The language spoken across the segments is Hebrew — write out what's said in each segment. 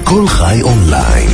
כל חי אונליין,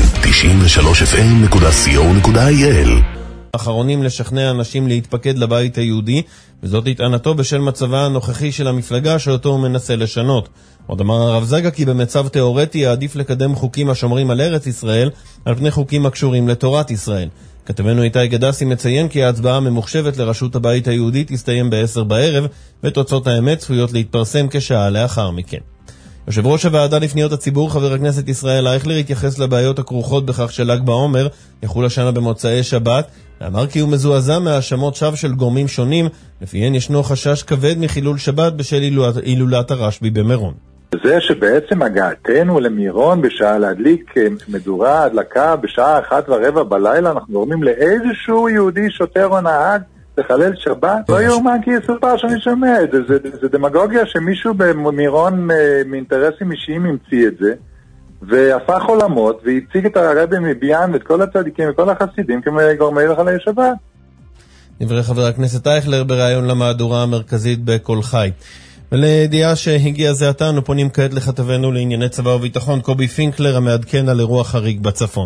93fm.co.il. האחרונים לשכנע אנשים להתפקד לבית היהודי, וזאת התענתו בשל מצבה הנוכחי של המפלגה שאותו הוא מנסה לשנות. עוד אמר הרב זגה כי במצב תיאורטי עדיף לקדם חוקים השומרים על ארץ ישראל על פני חוקים הקשורים לתורת ישראל. כתבנו איתי גדסי מציין כי ההצבעה הממוחשבת לראשות הבית היהודי תסתיים ב-10 בערב, ותוצאות האמת צפויות להתפרסם כשעה לאחר מכן. יושב ראש הוועדה לפניות הציבור חבר הכנסת ישראל אייכלר התייחס לבעיות הכרוכות בכך של"ג בעומר יחול השנה במוצאי שבת, ואמר כי הוא מזועזע מהאשמות שווא של גורמים שונים, לפיהן ישנו חשש כבד מחילול שבת בשל הילולת הרשב"י במירון. זה שבעצם הגעתנו למירון בשעה להדליק מדורה, הדלקה בשעה 1:15 בלילה, אנחנו גורמים לאיזשהו יהודי שוטר או נהג לחלל שבת? לא יאומן כי יסופר שאני שומע. זה דמגוגיה שמישהו במירון מאינטרסים אישיים המציא את זה, והפך עולמות, והציג את הרבי מביאן ואת כל הצדיקים וכל החסידים כגורמי לחלל שבת. דברי חבר הכנסת אייכלר בראיון למהדורה המרכזית בכל חי. ולידיעה שהגיע זה עתה, אנו פונים כעת לכתבנו לענייני צבא וביטחון קובי פינקלר המעדכן על אירוע חריג בצפון.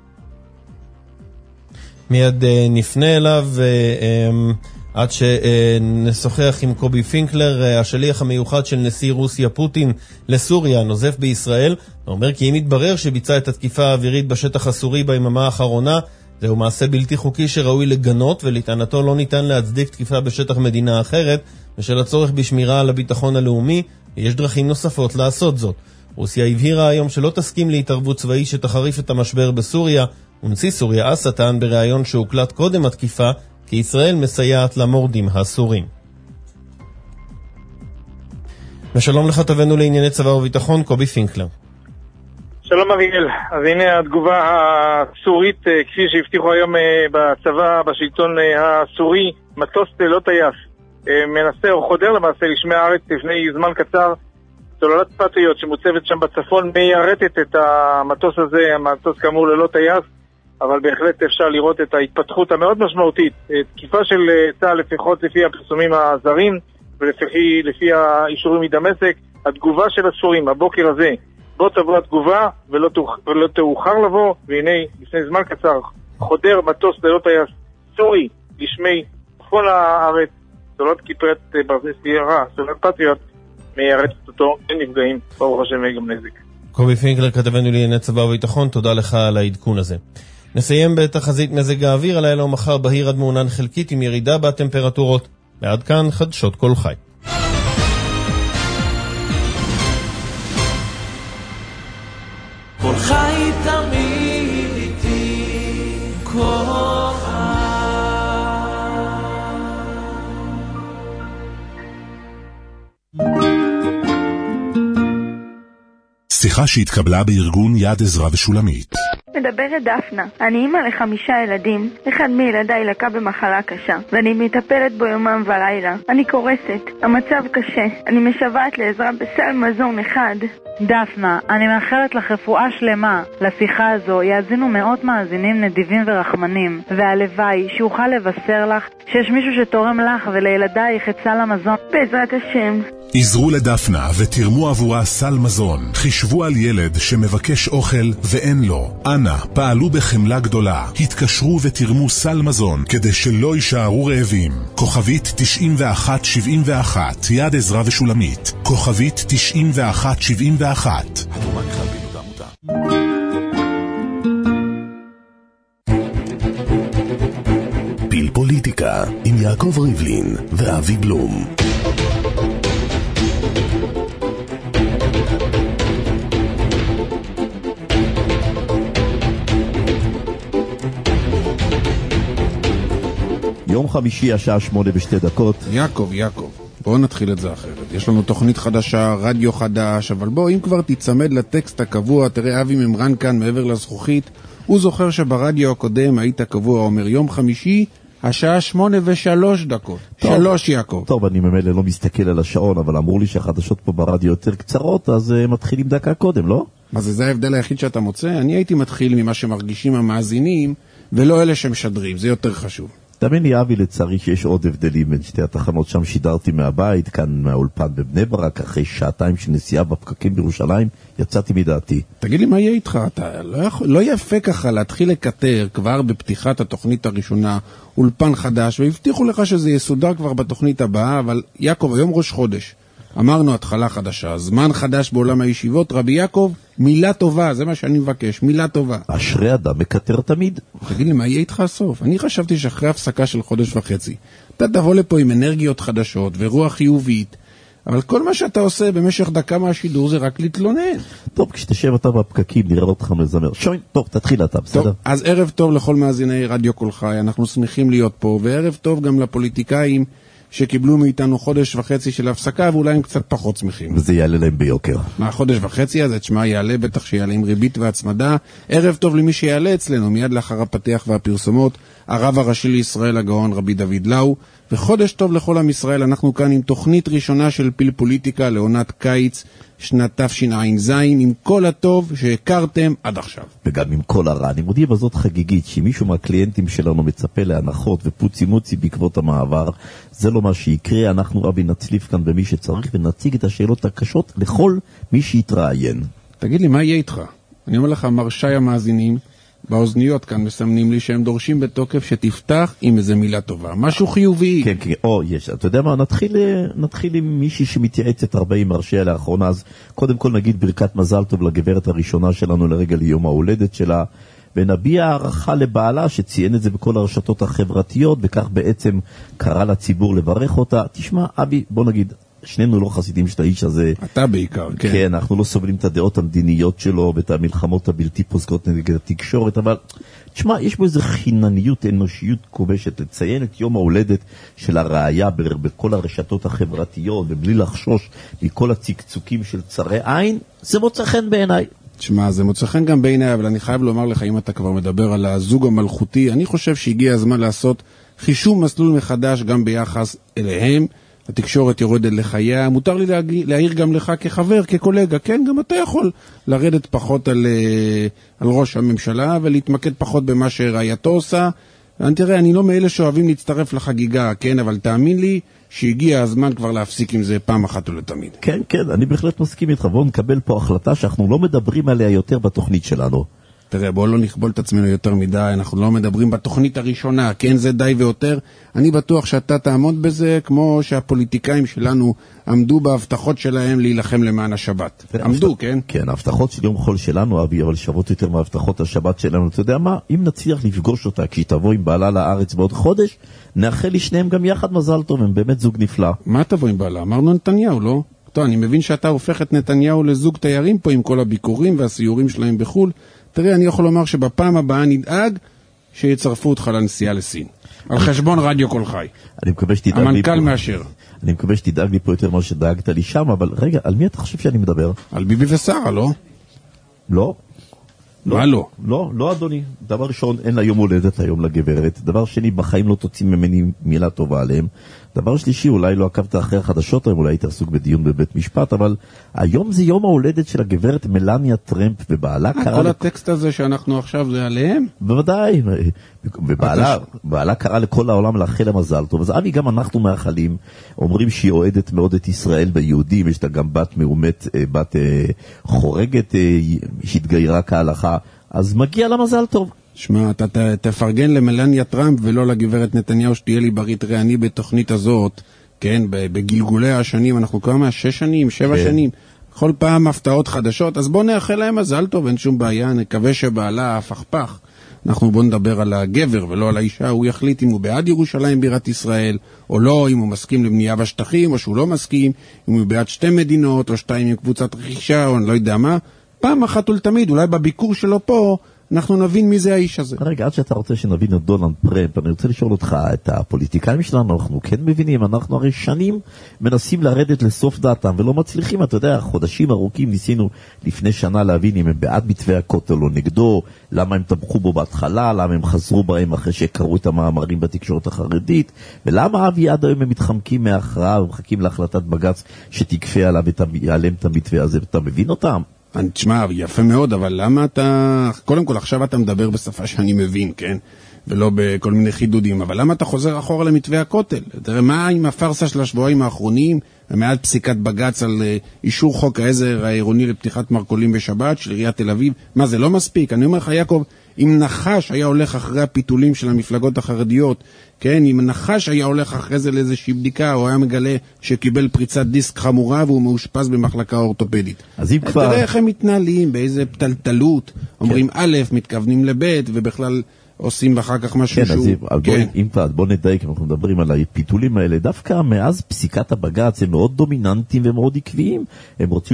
מיד נפנה אליו עד שנשוחח עם קובי פינקלר. השליח המיוחד של נשיא רוסיה פוטין לסוריה נוזף בישראל, ואומר כי אם יתברר שביצע את התקיפה האווירית בשטח הסורי ביממה האחרונה, זהו מעשה בלתי חוקי שראוי לגנות, ולטענתו לא ניתן להצדיק תקיפה בשטח מדינה אחרת בשל הצורך בשמירה על הביטחון הלאומי, ויש דרכים נוספות לעשות זאת. רוסיה הבהירה היום שלא תסכים להתערבות צבאית שתחריף את המשבר בסוריה, ונשיא סוריה אסד טען בראיון שהוקלט קודם התקיפה כי ישראל מסייעת למורדים הסורים. ושלום לכתבנו לענייני צבא וביטחון קובי פינקלר. שלום אריאל, אז הנה התגובה הסורית כפי שהבטיחו היום בצבא, בשלטון הסורי. מטוס ללא טייס מנסה או חודר למעשה לשמי הארץ לפני זמן קצר. סוללת פטריוט שמוצבת שם בצפון מיירטת את המטוס הזה, המטוס כאמור ללא טייס, אבל בהחלט אפשר לראות את ההתפתחות המאוד משמעותית, תקיפה של צה"ל לפחות לפי הפרסומים הזרים ולפי האישורים מדמשק. התגובה של הסורים הבוקר הזה, בוא תבוא התגובה ולא תאוחר לבוא, והנה לפני זמן קצר חודר מטוס ללא טייס סורי לשמי צפון הארץ, סוללת פטריוט מיירטת אותו, אין נפגעים, ברוך השם גם נזק. קובי פינקלר כתבנו לענייני צבא וביטחון, תודה לך על העדכון הזה. נסיים בתחזית מזג האוויר. הלילה ומחר בהיר עד מעונן חלקית עם ירידה בטמפרטורות. ועד כאן חדשות כל חי. כל חי תמיד איתי, כל חי. שיחה שהתקבלה בארגון יד עזרא ושולמית. מדברת דפנה. אני אימא ל5 ילדים. אחד מילדיי לקה במחלה קשה, ואני מטפלת בו יומם ולילה. אני קורסת, המצב קשה. אני משוועת לעזרה בסל מזון אחד. דפנה, אני מאחלת לך רפואה שלמה. לשיחה הזו יאזינו מאות מאזינים נדיבים ורחמנים, והלוואי שאוכל לבשר לך שיש מישהו שתורם לך ולילדייך את סל המזון. בעזרת השם. עזרו לדפנה ותרמו עבורה סל מזון. חישבו על ילד שמבקש אוכל ואין לו. אנא, פעלו בחמלה גדולה. התקשרו ותרמו סל מזון כדי שלא יישארו רעבים. כוכבית 9171, יד עזרא ושולמית. כוכבית 9171. התרומה נכלל פעילות העמותה. פיל פוליטיקה עם יעקב ריבלין ואבי בלום. יום חמישי השעה 8:02. יעקב, בואו נתחיל את זה אחרת. יש לנו תוכנית חדשה, רדיו חדש, אבל בוא, אם כבר תצמד לטקסט הקבוע, תראה אבי ממרן כאן מעבר לזכוכית, הוא זוכר שברדיו הקודם היית קבוע, אומר יום חמישי, השעה 8:03. 3 יעקב. טוב, אני ממילא לא מסתכל על השעון, אבל אמרו לי שהחדשות פה ברדיו יותר קצרות, אז מתחילים דקה קודם, לא? מה זה ההבדל היחיד שאתה מוצא? אני הייתי מתחיל ממה שמרגישים המאזינים, ולא אלה שמשדרים, זה יותר חשוב. תאמין לי, אבי, לצערי שיש עוד הבדלים בין שתי התחנות. שם שידרתי מהבית, כאן מהאולפן בבני ברק, אחרי שעתיים של נסיעה בפקקים בירושלים, יצאתי מדעתי. תגיד לי, מה יהיה איתך? אתה לא יפה ככה להתחיל לקטר כבר בפתיחת התוכנית הראשונה, אולפן חדש, והבטיחו לך שזה יסודר כבר בתוכנית הבאה, אבל יעקב, היום ראש חודש. אמרנו התחלה חדשה, זמן חדש בעולם הישיבות, רבי יעקב, מילה טובה, זה מה שאני מבקש, מילה טובה. אשרי אדם מקטר תמיד. תגיד לי, מה יהיה איתך הסוף? אני חשבתי שאחרי הפסקה של חודש וחצי, אתה תבוא לפה עם אנרגיות חדשות ורוח חיובית, אבל כל מה שאתה עושה במשך דקה מהשידור זה רק להתלונן. טוב, כשתשב אתה בפקקים, נראה אותך מזמר. שוין, טוב, תתחיל אתה, בסדר? טוב, אז ערב טוב לכל מאזיני רדיו קול חי, אנחנו שמחים להיות פה, וערב טוב גם לפוליטיקאים, שקיבלו מאיתנו חודש וחצי של הפסקה, ואולי הם קצת פחות שמחים. וזה יעלה להם ביוקר. מה, חודש וחצי הזה, תשמע, יעלה, בטח שיעלה עם ריבית והצמדה. ערב טוב למי שיעלה אצלנו, מיד לאחר הפתח והפרסומות, הרב הראשי לישראל הגאון רבי דוד לאו, וחודש טוב לכל עם ישראל, אנחנו כאן עם תוכנית ראשונה של פיל פוליטיקה לעונת קיץ, שנת תשע"ז, עם כל הטוב שהכרתם עד עכשיו. וגם עם כל הרע. אני מודיע בזאת חגיגית, שמישהו מהקליינטים שלנו מצפה להנחות ופוצי מוצי בעקבות המעבר, זה לא מה שיקרה. אנחנו רבי נצליף כאן במי שצריך, ונציג את השאלות הקשות לכל מי שיתראיין. תגיד לי, מה יהיה איתך? אני אומר לך, מרשי המאזינים, באוזניות כאן מסמנים לי שהם דורשים בתוקף שתפתח עם איזה מילה טובה. משהו חיובי. כן, כן, יש. אתה יודע מה, נתחיל עם מישהי שמתייעצת הרבה עם מרשיה לאחרונה, אז קודם כל נגיד ברכת מזל טוב לגברת הראשונה שלנו לרגל יום ההולדת שלה, ונביע הערכה לבעלה שציין את זה בכל הרשתות החברתיות, וכך בעצם קרא לציבור לברך אותה. תשמע, אבי, בוא נגיד, שנינו לא חסידים של האיש הזה. אתה בעיקר, כן. כן, אנחנו לא סובלים את הדעות המדיניות שלו ואת המלחמות הבלתי פוסקות נגד התקשורת, אבל תשמע, יש בו איזו חינניות, אנושיות כובשת, לציין את יום ההולדת של הרעיה בכל הרשתות החברתיות, ובלי לחשוש מכל הצקצוקים של צרי עין, זה מוצא חן בעיניי. תשמע, זה מוצא חן גם בעיניי, אבל אני חייב לומר לך, אם אתה כבר מדבר על הזוג המלכותי, אני חושב שהגיע הזמן לעשות חישוב מסלול מחדש גם ביחס אליהם. התקשורת יורדת לחייה, מותר לי להעיר גם לך כחבר, כקולגה, כן, גם אתה יכול לרדת פחות על ראש הממשלה ולהתמקד פחות במה שרעייתו עושה. תראה, אני לא מאלה שאוהבים להצטרף לחגיגה, כן, אבל תאמין לי שהגיע הזמן כבר להפסיק עם זה פעם אחת ולתמיד. כן, כן, אני בהחלט מסכים איתך, בואו נקבל פה החלטה שאנחנו לא מדברים עליה יותר בתוכנית שלנו. תראה, בואו לא נכבול את עצמנו יותר מדי, אנחנו לא מדברים בתוכנית הראשונה, כן, זה די ויותר. אני בטוח שאתה תעמוד בזה, כמו שהפוליטיקאים שלנו עמדו בהבטחות שלהם להילחם למען השבת. עמדו, כן? כן, ההבטחות של יום חול שלנו, אבי, אבל שוות יותר מהבטחות השבת שלנו. אתה יודע מה? אם נצליח לפגוש אותה כשהיא תבוא עם בעלה לארץ בעוד חודש, נאחל לי שניהם גם יחד מזל טוב, הם באמת זוג נפלא. מה תבוא עם בעלה? אמרנו נתניהו, לא? טוב, אני מבין שאתה הופך את נתניהו לזוג תיירים פה עם כל הביקורים והסיורים שלהם בחול. תראה, אני יכול לומר שבפעם הבאה נדאג שיצרפו אותך לנסיעה לסין. על חשבון רדיו קול חי. אני מקווה שתדאג לי פה. המנכ"ל מאשר. אני מקווה שתדאג לי פה יותר מה שדאגת לי שם, אבל רגע, על מי אתה חושב שאני מדבר? על ביבי ושרה, לא? לא. מה לא? לא, אדוני. דבר ראשון, אין לה יום הולדת היום לגברת. דבר שני, בחיים לא תוציא ממני מילה טובה עליהם. דבר שלישי, אולי לא עקבת אחרי החדשות, אולי היית עסוק בדיון בבית משפט, אבל היום זה יום ההולדת של הגברת מלניה טראמפ, ובעלה קרא... כל הטקסט הזה שאנחנו עכשיו זה עליהם? בוודאי, ובעלה קרא לכל העולם לאחל למזל טוב. אז אבי, גם אנחנו מאחלים, אומרים שהיא אוהדת מאוד את ישראל ביהודים, יש לה גם בת מאומת, בת חורגת, שהתגיירה כהלכה, אז מגיע לה מזל טוב. שמע, אתה תפרגן למלניה טראמפ ולא לגברת נתניהו שתהיה לי ברית רעני בתוכנית הזאת, כן, בגלגולי השנים, אנחנו כמה, 6 שנים, 7 שנים, כל פעם הפתעות חדשות, אז בוא נאחל להם מזל טוב, אין שום בעיה, נקווה שבעלה הפכפך. אנחנו בוא נדבר על הגבר ולא על האישה, הוא יחליט אם הוא בעד ירושלים בירת ישראל, או לא, אם הוא מסכים לבנייה בשטחים, או שהוא לא מסכים, אם הוא בעד 2 מדינות, או 2 עם קבוצת רכישה, או אני לא יודע מה. פעם אחת ולתמיד, אולי בביקור שלו פה, אנחנו נבין מי זה האיש הזה. רגע, עד שאתה רוצה שנבין את דונלד טראמפ, אני רוצה לשאול אותך, את הפוליטיקאים שלנו, אנחנו כן מבינים, אנחנו הרי שנים מנסים לרדת לסוף דעתם, ולא מצליחים, אתה יודע, חודשים ארוכים ניסינו לפני שנה להבין אם הם בעד מתווה הכותל או נגדו, למה הם תמכו בו בהתחלה, למה הם חזרו בהם אחרי שקראו את המאמרים בתקשורת החרדית, ולמה אבי עד היום הם מתחמקים מההכרעה ומחכים להחלטת בג"ץ שתקפה עליהם את המתווה הזה, אתה מבין אותם? תשמע, יפה מאוד, אבל למה אתה... קודם כל, עכשיו אתה מדבר בשפה שאני מבין, כן? ולא בכל מיני חידודים. אבל למה אתה חוזר אחורה למתווה הכותל? תראה, מה עם הפרסה של השבועיים האחרונים, מעל פסיקת בגץ על אישור חוק העזר העירוני לפתיחת מרכולים בשבת של עיריית תל אביב? מה, זה לא מספיק? אני אומר לך, יעקב, אם נחש היה הולך אחרי הפיתולים של המפלגות החרדיות, כן, אם נחש היה הולך אחרי זה לאיזושהי בדיקה, או היה מגלה שקיבל פריצת דיסק חמורה, והוא מאושפז במחלקה אורתופדית. אז אם כבר... תראה איך הם מתנהלים, באיזה פתלתלות, אומרים א', מתכוונים לב', ובכלל עושים אחר כך משהו שהוא... כן, אם כבר, בוא נדייק, אנחנו מדברים על הפיתולים האלה, דווקא מאז פסיקת הבג"ץ הם מאוד דומיננטיים ומאוד עקביים. הם רוצים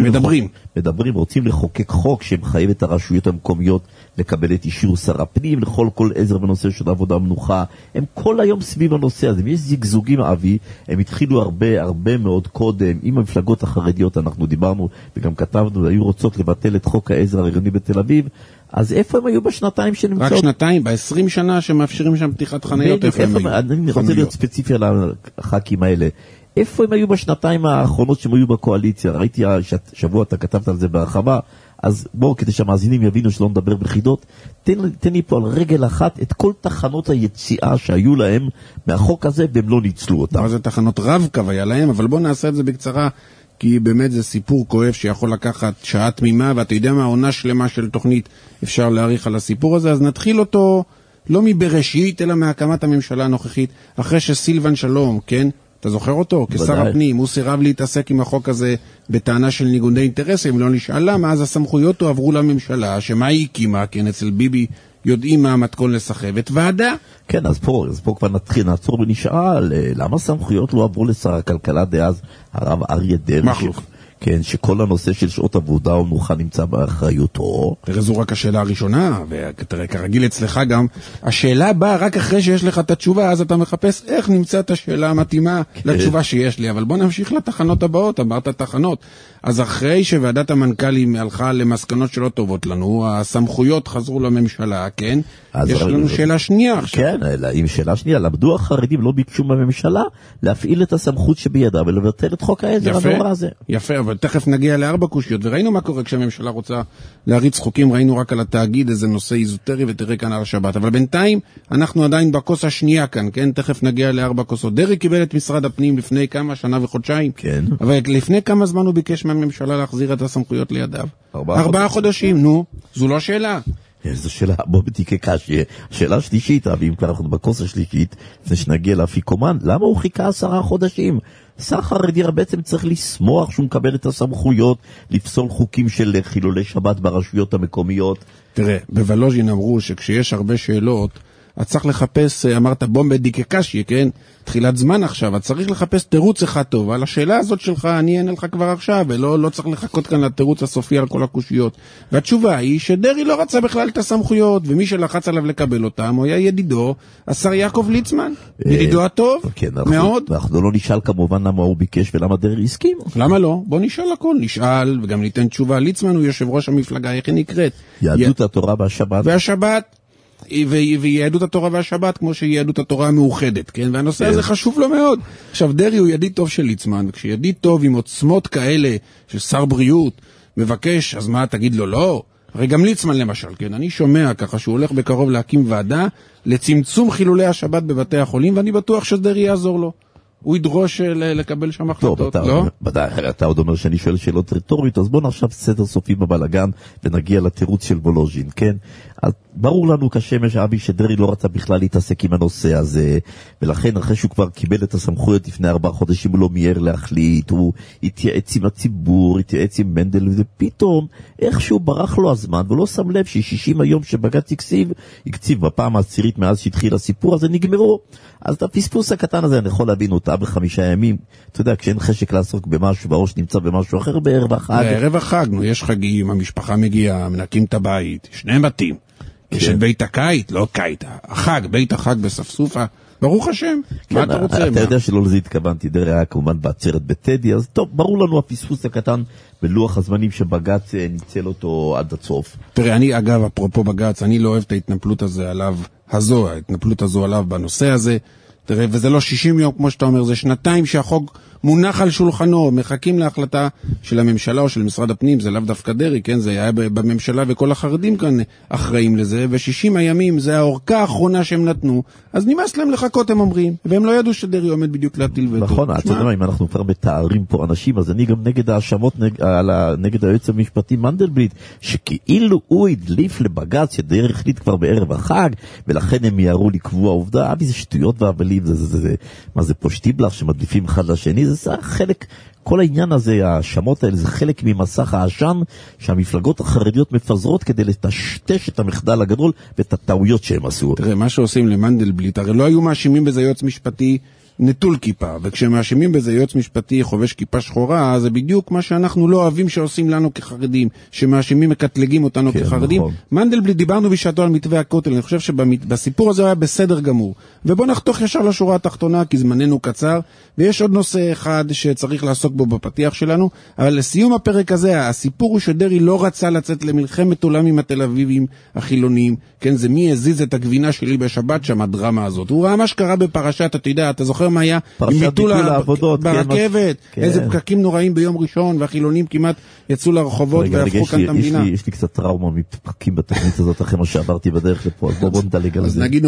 רוצים לחוקק חוק שמחייב את הרשויות המקומיות לקבל את אישור שר הפנים לכל כל עזר בנושא של עבודה מנוחה. הם כל היום סביב הנושא הזה, ויש זיגזוגים אבי, הם התחילו הרבה מאוד קודם, עם המפלגות החרדיות אנחנו דיברנו וגם כתבנו, היו רוצות לבטל את חוק העזר העירוני בתל אביב, אז איפה הם היו בשנתיים שנמצאות? רק שנתיים, ב-20 שנה שמאפשרים שם פתיחת חניות, איפה הם היו? אני רוצה להיות ספציפי על הח"כים האלה. איפה הם היו בשנתיים האחרונות שהם היו בקואליציה? ראיתי שבוע אתה כתבת על זה בהרחבה, אז בואו כדי שהמאזינים יבינו שלא נדבר בחידות, תן לי פה על רגל אחת את כל תחנות היציאה שהיו להם מהחוק הזה והם לא ניצלו אותם. מה זה תחנות רב-קו היה להם, אבל בואו נעשה את זה בקצרה, כי באמת זה סיפור כואב שיכול לקחת שעה תמימה, ואתה יודע מה, עונה שלמה של תוכנית אפשר להאריך על הסיפור הזה, אז נתחיל אותו לא מבראשית, אלא מהקמת הממשלה הנוכחית, אחרי שסילבן שלום, כן? אתה זוכר אותו? כשר הפנים, הוא סירב להתעסק עם החוק הזה בטענה של ניגודי אינטרסים, לא נשאל למה, אז הסמכויות הועברו לממשלה, שמה היא הקימה, כן, אצל ביבי יודעים מה המתכון לסחבת, ועדה. כן, אז פה כבר נעצור ונשאל, למה הסמכויות לא עברו לשר הכלכלה דאז, הרב אריה דרעי? כן, שכל הנושא של שעות עבודה ומנוחה נמצא באחריותו. תראה, זו רק השאלה הראשונה, ותראה, כרגיל אצלך גם, השאלה באה רק אחרי שיש לך את התשובה, אז אתה מחפש איך נמצא את השאלה המתאימה לתשובה שיש לי, אבל בוא נמשיך לתחנות הבאות, אמרת תחנות. אז אחרי שוועדת המנכ"לים הלכה למסקנות שלא טובות לנו, הסמכויות חזרו לממשלה, כן? יש לנו שאלה שנייה עכשיו. כן, עם שאלה שנייה, למדו החרדים לא ביקשו מהממשלה להפעיל את הסמכות שבידה ולבטל את חוק העזר הנורא הזה. יפה, אבל תכף נגיע לארבע קושיות, וראינו מה קורה כשהממשלה רוצה להריץ חוקים, ראינו רק על התאגיד איזה נושא איזוטרי, ותראה כאן על השבת, אבל בינתיים אנחנו עדיין בכוס השנייה כאן, כן? תכף נגיע לארבע כוסות. דרעי קיבל את משרד הפנים לפני כמה, שנה וחודשיים, כן. אבל לפני כמה זמן הוא ביקש מהממשלה להחזיר את הסמכויות לידיו? 4 חודשים, נו, זו לא שאלה. זו שאלה, בוא בתיקה קשי. שאלה שלישית, ואם כבר אנחנו בכוס השלישית, לפני שנגיע לאפיקומן, למה הוא חיכה 10 חודשים? שר חרדי בעצם צריך לשמוח שהוא מקבל את הסמכויות, לפסול חוקים של חילולי שבת ברשויות המקומיות. תראה, בוולוז'ין אמרו שכשיש הרבה שאלות, את צריך לחפש, אמרת בומבה דיקקשי, כן? תחילת זמן עכשיו, את צריך לחפש תירוץ אחד טוב. על השאלה הזאת שלך אני אענה לך כבר עכשיו, ולא צריך לחכות כאן לתירוץ הסופי על כל הקושיות. והתשובה היא שדרי לא רצה בכלל את הסמכויות, ומי שלחץ עליו לקבל אותם, הוא היה ידידו, השר יעקב ליצמן. ידידו הטוב, כן, מאוד. אנחנו לא נשאל כמובן למה הוא ביקש ולמה דרי הסכים. למה לא? בוא נשאל הכל, נשאל, וגם ניתן תשובה. ליצמן הוא יושב ראש המפלגה, איך היא נקראת? יהדות התורה והשבת. והשבת. ויהדות התורה והשבת כמו שהיא יהדות התורה המאוחדת, כן? והנושא הזה חשוב לו מאוד. עכשיו, דרי הוא ידיד טוב של ליצמן, וכשידיד טוב עם עוצמות כאלה של שר בריאות מבקש, אז מה, תגיד לו לא? הרי גם ליצמן למשל, כן? אני שומע ככה שהוא הולך בקרוב להקים ועדה לצמצום חילולי השבת בבתי החולים, ואני בטוח שדרי יעזור לו. הוא ידרוש לקבל שם החלטות, לא? אתה עוד אומר שאני שואל שאלות רטוריות, אז בוא נעכשיו סדר סופי בבלגן ונגיע לתירוץ של וולוז'ין, כן? אז ברור לנו כשמש אבי שדרי לא רצה בכלל להתעסק עם הנושא הזה, ולכן אחרי שהוא כבר קיבל את הסמכויות לפני 4 חודשים הוא לא מיהר להחליט, הוא התייעץ עם הציבור, התייעץ עם מנדל, ופתאום איכשהו ברח לו הזמן, ולא שם לב ש60 היום שבג"ץ הקציב בפעם העשירית מאז שהתחיל הסיפור הזה נגמרו. אז את הפספוס הקטן הזה אני יכול להבין אותה ב5 ימים, אתה יודע, כשאין חשק לעסוק במשהו, בראש נמצא במשהו אחר בערב החג. בערב החג, נו, יש חגים, המשפחה מגיעה, מנקים את הבית, 2 בתים. יש את בית הקיץ, לא קיץ, החג, בית החג בספסופה, ברוך השם, מה אתה רוצה? אתה יודע שלא לזה התכוונתי, דרי היה כמובן בעצרת בטדי, אז טוב, ברור לנו הפספוס הקטן בלוח הזמנים שבג"ץ ניצל אותו עד הסוף. תראה, אני אגב, אפרופו בג"ץ, אני לא אוהב את ההתנפלות ההתנפלות הזו עליו בנושא הזה, תראה, וזה לא 60 יום כמו שאתה אומר, זה 2 שהחוק מונח על שולחנו, מחכים להחלטה של הממשלה או של משרד הפנים, זה לאו דווקא דרי, כן? זה היה בממשלה וכל החרדים כאן אחראים לזה, ו60 הימים זה האורכה האחרונה שהם נתנו, אז נמאס להם לחכות, הם אומרים, והם לא ידעו שדרי עומד בדיוק להטיל וטו. נכון, אתה יודע, אם אנחנו כבר מתארים פה אנשים, אז אני גם נגד האשמות נגד היועץ המשפטי מנדלבליט, שכאילו הוא הדליף לבג"ץ שדרי החליט כבר בערב החג, ולכן הם יערו לקבוע עובדה, זה שטויות והבלים, מה זה פה שטיבלח שמדליפים אחד לשני, זה חלק, כל העניין הזה, האשמות האלה, זה חלק ממסך העשן שהמפלגות החרדיות מפזרות כדי לטשטש את המחדל הגדול ואת הטעויות שהם עשו. תראה, מה שעושים למנדלבליט, הרי לא היו מאשימים בזה יועץ משפטי נטול כיפה, וכשמאשימים בזה יועץ משפטי חובש כיפה שחורה, זה בדיוק מה שאנחנו לא אוהבים שעושים לנו כחרדים, שמאשימים מקטלגים אותנו כן, כחרדים. נכון. מנדלבליט, דיברנו בשעתו על מתווה הכותל, אני חושב שבסיפור הזה היה בסדר גמור. ובוא נחתוך ישר לשורה התחתונה, כי זמננו קצר, ויש עוד נושא אחד שצריך לעסוק בו בפתיח שלנו, אבל לסיום הפרק הזה, הסיפור הוא שדרי לא רצה לצאת למלחמת עולם עם התל אביבים החילוניים, כן, זה מי הזיז את הגבינה שלי בשבת שם, הדרמה הזאת. הוא ראה מה שקרה בפרשת, אתה יודע, אתה זוכר מה היה? עם ביטול העבודות ברכבת, איזה פקקים נוראים ביום ראשון, והחילונים כמעט יצאו לרחובות והפכו כאן את המדינה. יש לי קצת טראומה מפקקים בתוכנית הזאת אחרי מה שעברתי בדרך לפה, אז בוא נדלג על זה. אז נגיד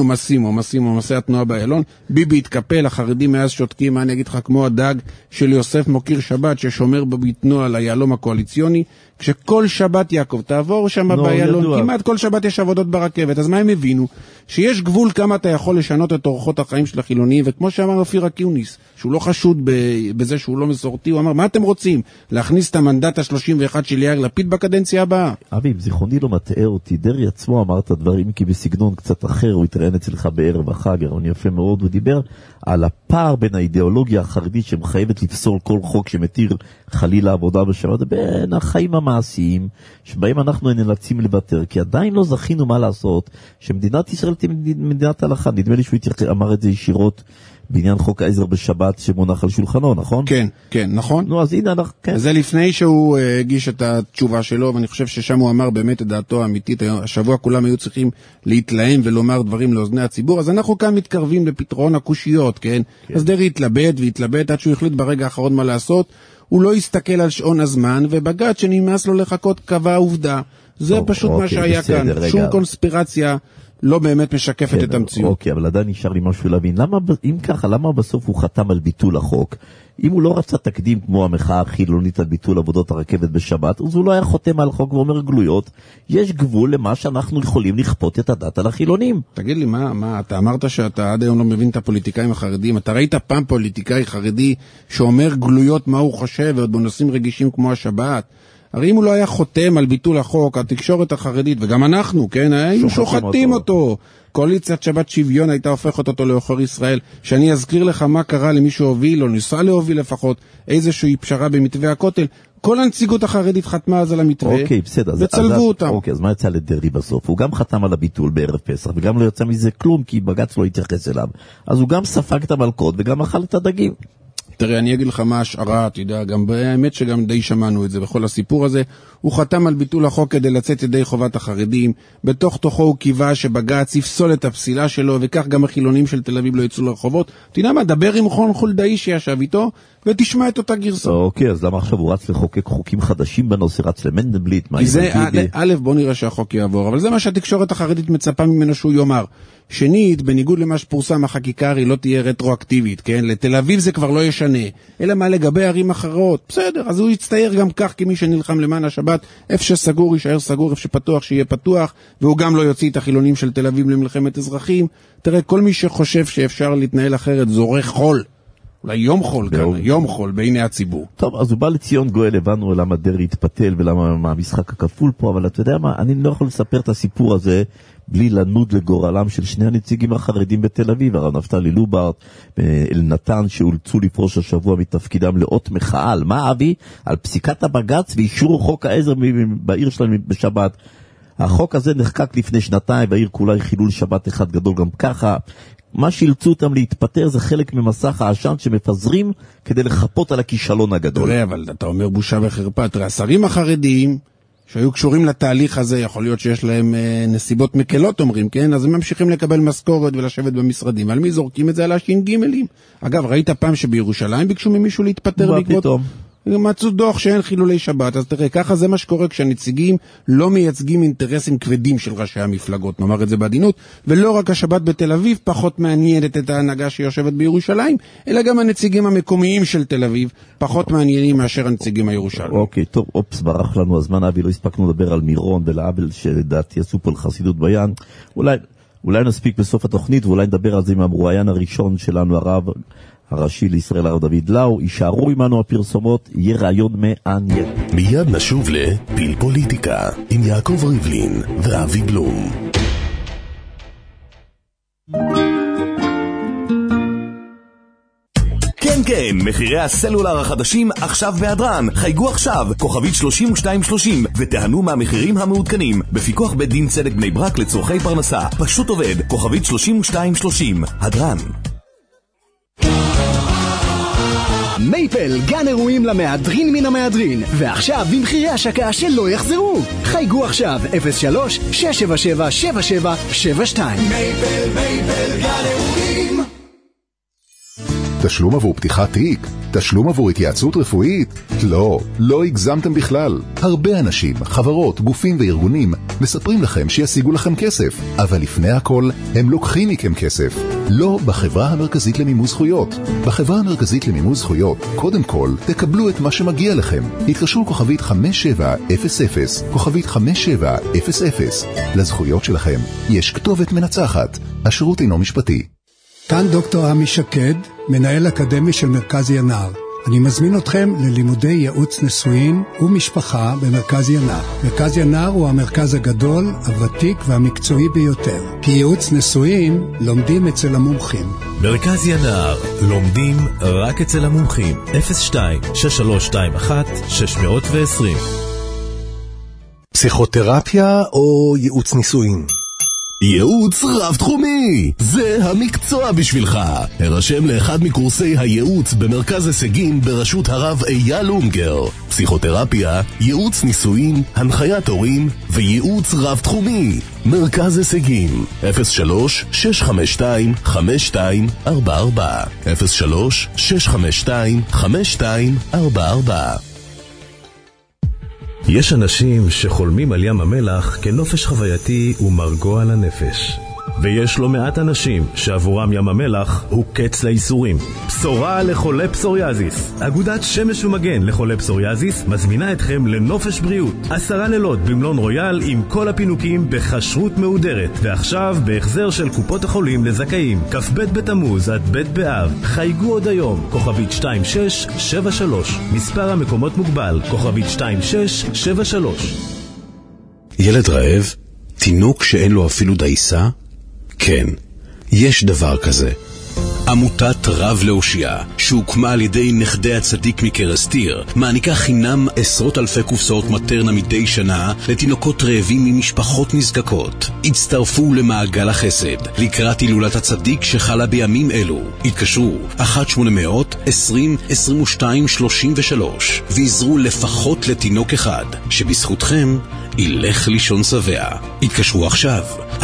עומסי התנועה באיילון, ביבי התקפל, החרדים מאז שותקים, מה אני אגיד לך, כמו הדג של יוסף מוקיר שבת ששומר בביטנו על היעלום הקואליציוני, כשכל שבת יעקב תעבור שם באיילון, כמעט כל שבת יש עבודות ברכבת, אז מה הם הבינו? שיש גבול כמה אתה יכול לשנות את אורחות החיים של החילונים, וכמו שאמר אופיר אקיוניס, שהוא לא חשוד בזה שהוא לא מסורתי, הוא אמר, מה אתם רוצים? להכניס את המנדט ה-31 של יאיר לפיד בקדנציה הבאה? אבי, אם זיכרוני לא מטעה אותי, דרי עצמו אמר את הדברים כי בסגנון קצת אחר, הוא התראיין אצלך בערב החג, הוא יפה מאוד, הוא דיבר על הפער בין האידיאולוגיה החרדית שמחייבת לפסול כל חוק שמתיר חלילה עבודה בשבת, בין החיים המעשיים שבהם אנחנו נאלצים לוותר, כי עדיין לא זכינו מה לעשות, שמדינת ישראל תהיה מדינת הלכה. נדמה לי שהוא אמר את זה ישירות בעניין חוק העזר בשבת שמונח על שולחנו, נכון? כן, נכון. נו, אז הנה אנחנו, כן. זה לפני שהוא הגיש את התשובה שלו, ואני חושב ששם הוא אמר באמת את דעתו האמיתית. השבוע כולם היו צריכים להתלהם ולומר דברים לאוזני הציבור, אז אנחנו כאן מתקרבים לפתרון הקושיות, כן? אז דרי התלבט עד שהוא החליט ברגע האחרון מה לעשות. הוא לא הסתכל על שעון הזמן, ובג"ץ שנמאס לו לחכות קבע עובדה. זה פשוט מה שהיה כאן. שום קונספירציה לא באמת משקפת את המציאות. אוקיי, אבל עדיין נשאר לי משהו להבין. אם ככה, למה בסוף הוא חתם על ביטול החוק? אם הוא לא רצה תקדים כמו המחאה החילונית על ביטול עבודות הרכבת בשבת, אז הוא לא היה חותם על חוק ואומר גלויות. יש גבול למה שאנחנו יכולים לכפות את הדת על החילונים. תגיד לי, מה, אתה אמרת שאתה עד היום לא מבין את הפוליטיקאים החרדים. אתה ראית פעם פוליטיקאי חרדי שאומר גלויות מה הוא חושב, ועוד בנושאים רגישים כמו השבת? הרי אם הוא לא היה חותם על ביטול החוק, התקשורת החרדית, וגם אנחנו, כן, היינו שוחטים אותו. קואליציית שבת שוויון הייתה הופכת אותו לאוכר ישראל. שאני אזכיר לך מה קרה למי שהוביל, או ניסה להוביל לפחות, איזושהי פשרה במתווה הכותל. כל הנציגות החרדית חתמה אז על המתווה, וצלבו אותם. אוקיי, אז מה יצא לדרעי בסוף? הוא גם חתם על הביטול בערב פסח, וגם לא יצא מזה כלום, כי בג"ץ לא התייחס אליו. אז הוא גם ספג את המלכות, וגם אכל את הדגים. תראה, אני אגיד לך מה השערה, אתה יודע, גם באמת שגם די שמענו את זה בכל הסיפור הזה. הוא חתם על ביטול החוק כדי לצאת ידי חובת החרדים. בתוך תוכו הוא קיווה שבג"ץ יפסול את הפסילה שלו, וכך גם החילונים של תל אביב לא יצאו לרחובות. אתה יודע מה, דבר עם רון חולדאי שישב איתו, ותשמע את אותה גרסה. אוקיי, אז למה עכשיו הוא רץ לחוקק חוקים חדשים בנושא, רץ למנדלבליט? כי זה, א', בוא נראה שהחוק יעבור, אבל זה מה שהתקשורת החרדית מצפה ממנו שהוא יאמר. שנית, בניגוד למה שפורסם, החקיקה הרי לא תהיה רטרואקטיבית, כן? לתל אביב זה כבר לא ישנה, אלא מה לגבי ערים אחרות. בסדר, אז הוא יצטייר גם כך כמי שנלחם למען השבת, איפה שסגור יישאר סגור, איפה שפתוח שיהיה פתוח, והוא גם לא יוציא את החילונים של תל אביב למלחמת אזרחים. תראה, כל מי שחושב שאפשר להתנהל אחרת זורק חול. אולי יום חול כאן, יום חול בעיני הציבור. טוב, אז הוא בא לציון גואל, הבנו למה דרעי התפתל ולמה המשחק הכפול פה, אבל אתה יודע מה, אני לא יכול לספר את הסיפור הזה בלי לנוד לגורלם של שני הנציגים החרדים בתל אביב, הרב נפתלי לוברט, אלנתן, שאולצו לפרוש השבוע מתפקידם לאות מחאה. על מה, אבי? על פסיקת הבג"ץ ואישור חוק העזר בעיר שלהם בשבת. החוק הזה נחקק לפני שנתיים, והעיר כולה היא חילול שבת אחד גדול גם ככה. מה שאילצו אותם להתפטר זה חלק ממסך העשן שמפזרים כדי לחפות על הכישלון הגדול. תראה, אבל אתה אומר בושה וחרפה. תראה, השרים החרדיים שהיו קשורים לתהליך הזה, יכול להיות שיש להם נסיבות מקלות, אומרים, כן? אז הם ממשיכים לקבל משכורת ולשבת במשרדים. על מי זורקים את זה? על הש"ג. אגב, ראית פעם שבירושלים ביקשו ממישהו להתפטר בעקבות? פתאום? מצאו דוח שאין חילולי שבת, אז תראה, ככה זה מה שקורה כשהנציגים לא מייצגים אינטרסים כבדים של ראשי המפלגות, נאמר את זה בעדינות, ולא רק השבת בתל אביב פחות מעניינת את ההנהגה שיושבת בירושלים, אלא גם הנציגים המקומיים של תל אביב פחות מעניינים מאשר הנציגים הירושלים. אוקיי, טוב, אופס, ברח לנו הזמן, אבי, לא הספקנו לדבר על מירון ולעבל שלדעתי עשו פה לחסידות ביין. אולי נספיק בסוף התוכנית, ואולי נדבר על זה עם המרואיין הראשון שלנו, הרב הראשי לישראל, הרב דוד לאו. יישארו עמנו הפרסומות, יהיה רעיון מעניין. מיד נשוב לפיל פוליטיקה עם יעקב ריבלין ואבי בלום. כן כן, מחירי הסלולר החדשים עכשיו בהדרן. חייגו עכשיו, כוכבית 3230 ותהנו מהמחירים המעודכנים. בפיקוח בית דין צדק בני ברק לצורכי פרנסה. פשוט עובד, כוכבית 3230. הדרן. מייפל, גן אירועים למהדרין מן המהדרין, ועכשיו במחירי השקה שלא יחזרו. חייגו עכשיו 03-677-7772. מייפל, גן אירועים. תשלום עבור פתיחת תיק? תשלום עבור התייעצות רפואית? לא הגזמתם בכלל. הרבה אנשים, חברות, גופים וארגונים מספרים לכם שישיגו לכם כסף, אבל לפני הכל הם לוקחים מכם כסף. לא בחברה המרכזית למימוש זכויות. בחברה המרכזית למימוש זכויות, קודם כל תקבלו את מה שמגיע לכם. התקשרו כוכבית 5700, כוכבית 5700. לזכויות שלכם יש כתובת מנצחת. השירות אינו משפטי. כאן דוקטור עמי שקד, מנהל אקדמי של מרכז ינער. אני מזמין אתכם ללימודי ייעוץ נישואין ומשפחה במרכז ינער. מרכז ינער הוא המרכז הגדול, הוותיק והמקצועי ביותר. כי ייעוץ נישואין לומדים אצל המומחים. מרכז ינער, לומדים רק אצל המומחים. 02-6321-620. פסיכותרפיה או ייעוץ נישואין? ייעוץ רב-תחומי, זה המקצוע בשבילך. הרשם לאחד מקורסי הייעוץ במרכז הישגים בראשות הרב אייל אונגר. פסיכותרפיה, ייעוץ נישואין, הנחיית הורים וייעוץ רב-תחומי. מרכז הישגים 03-652-5244 03-652-5244. יש אנשים שחולמים על ים המלח כנופש חווייתי ומרגוע על הנפש. ויש לא מעט אנשים שעבורם ים המלח הוא קץ לאיסורים. בשורה לחולי פסוריאזיס. אגודת שמש ומגן לחולי פסוריאזיס מזמינה אתכם לנופש בריאות. 10 לילות במלון רויאל עם כל הפינוקים בחשרות מהודרת. ועכשיו בהחזר של קופות החולים לזכאים. כ"ב בתמוז עד ב' באב. חייגו עוד היום. כוכבית 2673. מספר המקומות מוגבל. כוכבית 2673. ילד רעב? תינוק שאין לו אפילו דייסה? כן, יש דבר כזה. עמותת רב להושיע, שהוקמה על ידי נכדי הצדיק מקרסטיר, מעניקה חינם עשרות אלפי קופסאות מטרנה מדי שנה לתינוקות רעבים ממשפחות נזקקות. הצטרפו למעגל החסד לקראת הילולת הצדיק שחלה בימים אלו. התקשרו 1-800-20-22-33 ויזרו לפחות לתינוק אחד, שבזכותכם ילך לישון שבע. התקשרו עכשיו 1-800-20-22-33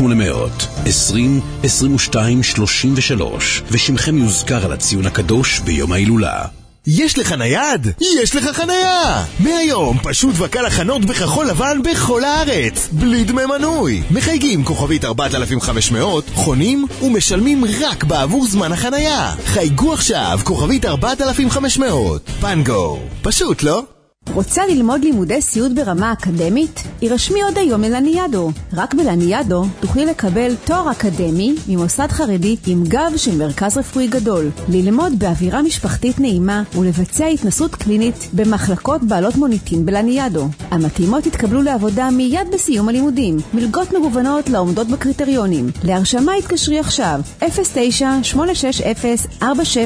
ושמכם יוזכר על הציון הקדוש ביום ההילולה. יש לך נייד? יש לך חנייה! מהיום פשוט וקל החנות בכחול לבן בכל הארץ, בלי דמי מנוי. מחייגים כוכבית 4500, חונים ומשלמים רק בעבור זמן החנייה. חייגו עכשיו כוכבית 4500. פנגו. פשוט, לא? רוצה ללמוד לימודי סיעוד ברמה אקדמית? ירשמי עוד היום ללניאדו. רק בלניאדו תוכלי לקבל תואר אקדמי ממוסד חרדי עם גב של מרכז רפואי גדול, ללמוד באווירה משפחתית נעימה ולבצע התנסות קלינית במחלקות בעלות מוניטין בלניאדו. המתאימות יתקבלו לעבודה מיד בסיום הלימודים. מלגות מגוונות לעומדות בקריטריונים. להרשמה התקשרי עכשיו 09-860-4778.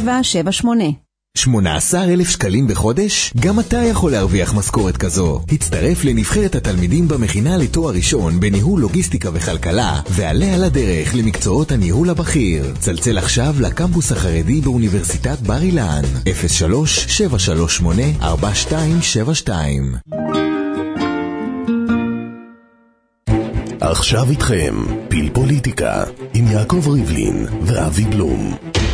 18,000 שקלים בחודש? גם אתה יכול להרוויח משכורת כזו. הצטרף לנבחרת התלמידים במכינה לתואר ראשון בניהול לוגיסטיקה וכלכלה, ועלה על הדרך למקצועות הניהול הבכיר. צלצל עכשיו לקמפוס החרדי באוניברסיטת בר אילן. 03-738-4272. ועכשיו איתכם, פיל פוליטיקה, עם יעקב ריבלין ואבי בלום.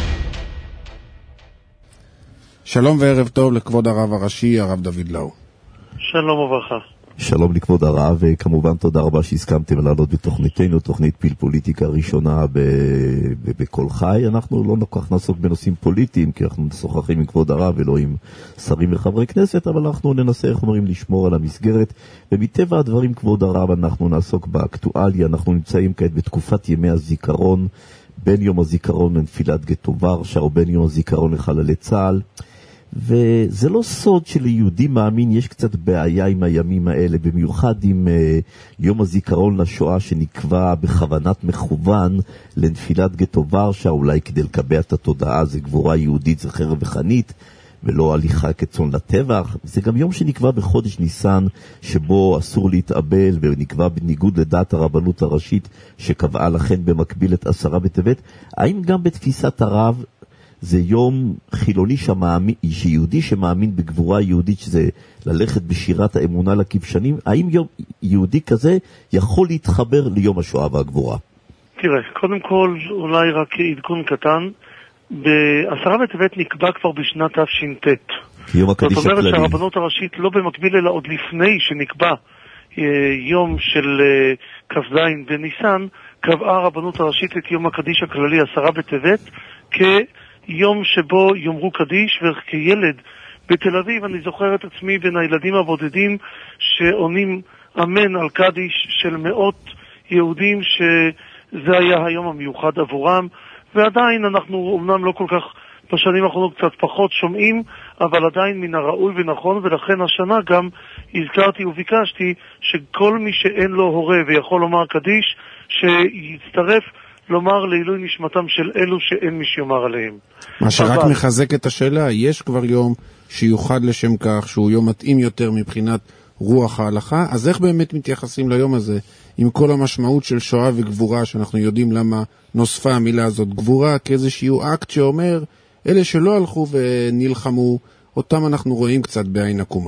שלום וערב טוב לכבוד הרב הראשי, הרב דוד לאו. שלום וברכה. שלום לכבוד הרב, וכמובן תודה רבה שהסכמתם לעלות בתוכניתנו, תוכנית פיל פוליטיקה ראשונה בכל חי. אנחנו לא כל כך נעסוק בנושאים פוליטיים, כי אנחנו משוחחים עם כבוד הרב ולא עם שרים וחברי כנסת, אבל אנחנו ננסה, איך אומרים, לשמור על המסגרת. ומטבע הדברים, כבוד הרב, אנחנו נעסוק באקטואליה. אנחנו נמצאים כעת בתקופת ימי הזיכרון, בין יום הזיכרון לנפילת גטו ורשה, או בין יום הזיכרון לחללי צה"ל. וזה לא סוד שליהודי מאמין יש קצת בעיה עם הימים האלה, במיוחד עם יום הזיכרון לשואה שנקבע בכוונת מכוון לנפילת גטו ורשה, אולי כדי לקבע את התודעה, זה גבורה יהודית, זה חרב וחנית, ולא הליכה כצאן לטבח. זה גם יום שנקבע בחודש ניסן, שבו אסור להתאבל, ונקבע בניגוד לדעת הרבנות הראשית, שקבעה לכן במקביל את 10 בטבת. האם גם בתפיסת הרב, זה יום חילוני שיהודי שמאמין בגבורה יהודית, שזה ללכת בשירת האמונה לכבשנים, האם יום יהודי כזה יכול להתחבר ליום השואה והגבורה? תראה, קודם כל אולי רק עדכון קטן, ב10 בטבת נקבע כבר בשנת תש"ט. יום הקדיש הכללי. זאת אומרת שהרבנות הראשית לא במקביל אלא עוד לפני שנקבע יום של כ"ז בניסן, קבעה הרבנות הראשית את יום הקדיש הכללי 10 בטבת יום שבו יאמרו קדיש, וכילד בתל אביב אני זוכר את עצמי בין הילדים הבודדים שעונים אמן על קדיש של מאות יהודים, שזה היה היום המיוחד עבורם, ועדיין אנחנו אמנם לא כל כך בשנים האחרונות קצת פחות שומעים, אבל עדיין מן הראוי ונכון, ולכן השנה גם הזכרתי וביקשתי שכל מי שאין לו הורה ויכול לומר קדיש, שיצטרף לומר לעילוי נשמתם של אלו שאין מי שיאמר עליהם. מה שרק מחזק את השאלה, יש כבר יום שיוחד לשם כך, שהוא יום מתאים יותר מבחינת רוח ההלכה, אז איך באמת מתייחסים ליום הזה, עם כל המשמעות של שואה וגבורה, שאנחנו יודעים למה נוספה המילה הזאת, גבורה כאיזשהו אקט שאומר, אלה שלא הלכו ונלחמו, אותם אנחנו רואים קצת בעין עקומה.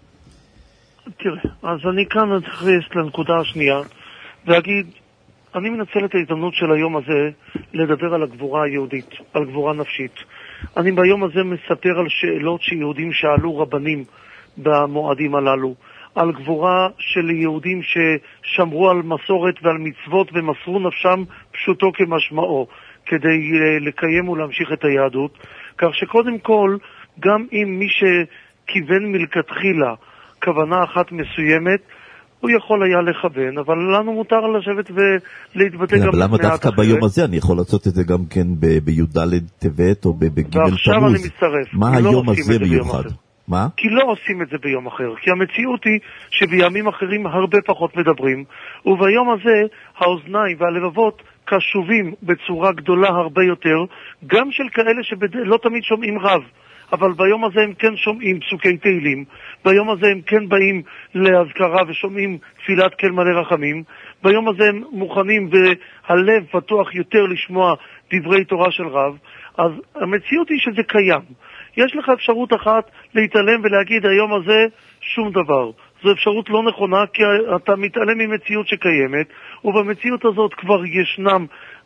תראה, אז אני כאן אתייחס לנקודה השנייה, ואגיד, אני מנצל את ההזדמנות של היום הזה לדבר על הגבורה היהודית, על גבורה נפשית. אני ביום הזה מספר על שאלות שיהודים שאלו רבנים במועדים הללו, על גבורה של יהודים ששמרו על מסורת ועל מצוות ומסרו נפשם פשוטו כמשמעו, כדי לקיים ולהמשיך את היהדות. כך שקודם כל, גם אם מי שכיוון מלכתחילה כוונה אחת מסוימת, הוא יכול היה לכוון, אבל לנו מותר לשבת ולהתבטא גם... אבל למה דווקא ביום הזה? אני יכול לעשות את זה גם כן בי"ד טבת או בג' תמוז. ועכשיו אני מצטרף. מה היום הזה מיוחד? מה? כי לא עושים את זה ביום אחר. כי המציאות היא שבימים אחרים הרבה פחות מדברים, וביום הזה האוזניים והלבבות קשובים בצורה גדולה הרבה יותר, גם של כאלה שלא תמיד שומעים רב. אבל ביום הזה הם כן שומעים פסוקי תהילים, ביום הזה הם כן באים להזכרה ושומעים תפילת כל מלא רחמים, ביום הזה הם מוכנים והלב פתוח יותר לשמוע דברי תורה של רב. אז המציאות היא שזה קיים. יש לך אפשרות אחת להתעלם ולהגיד היום הזה שום דבר. זו אפשרות לא נכונה, כי אתה מתעלם ממציאות שקיימת, ובמציאות הזאת כבר ישנם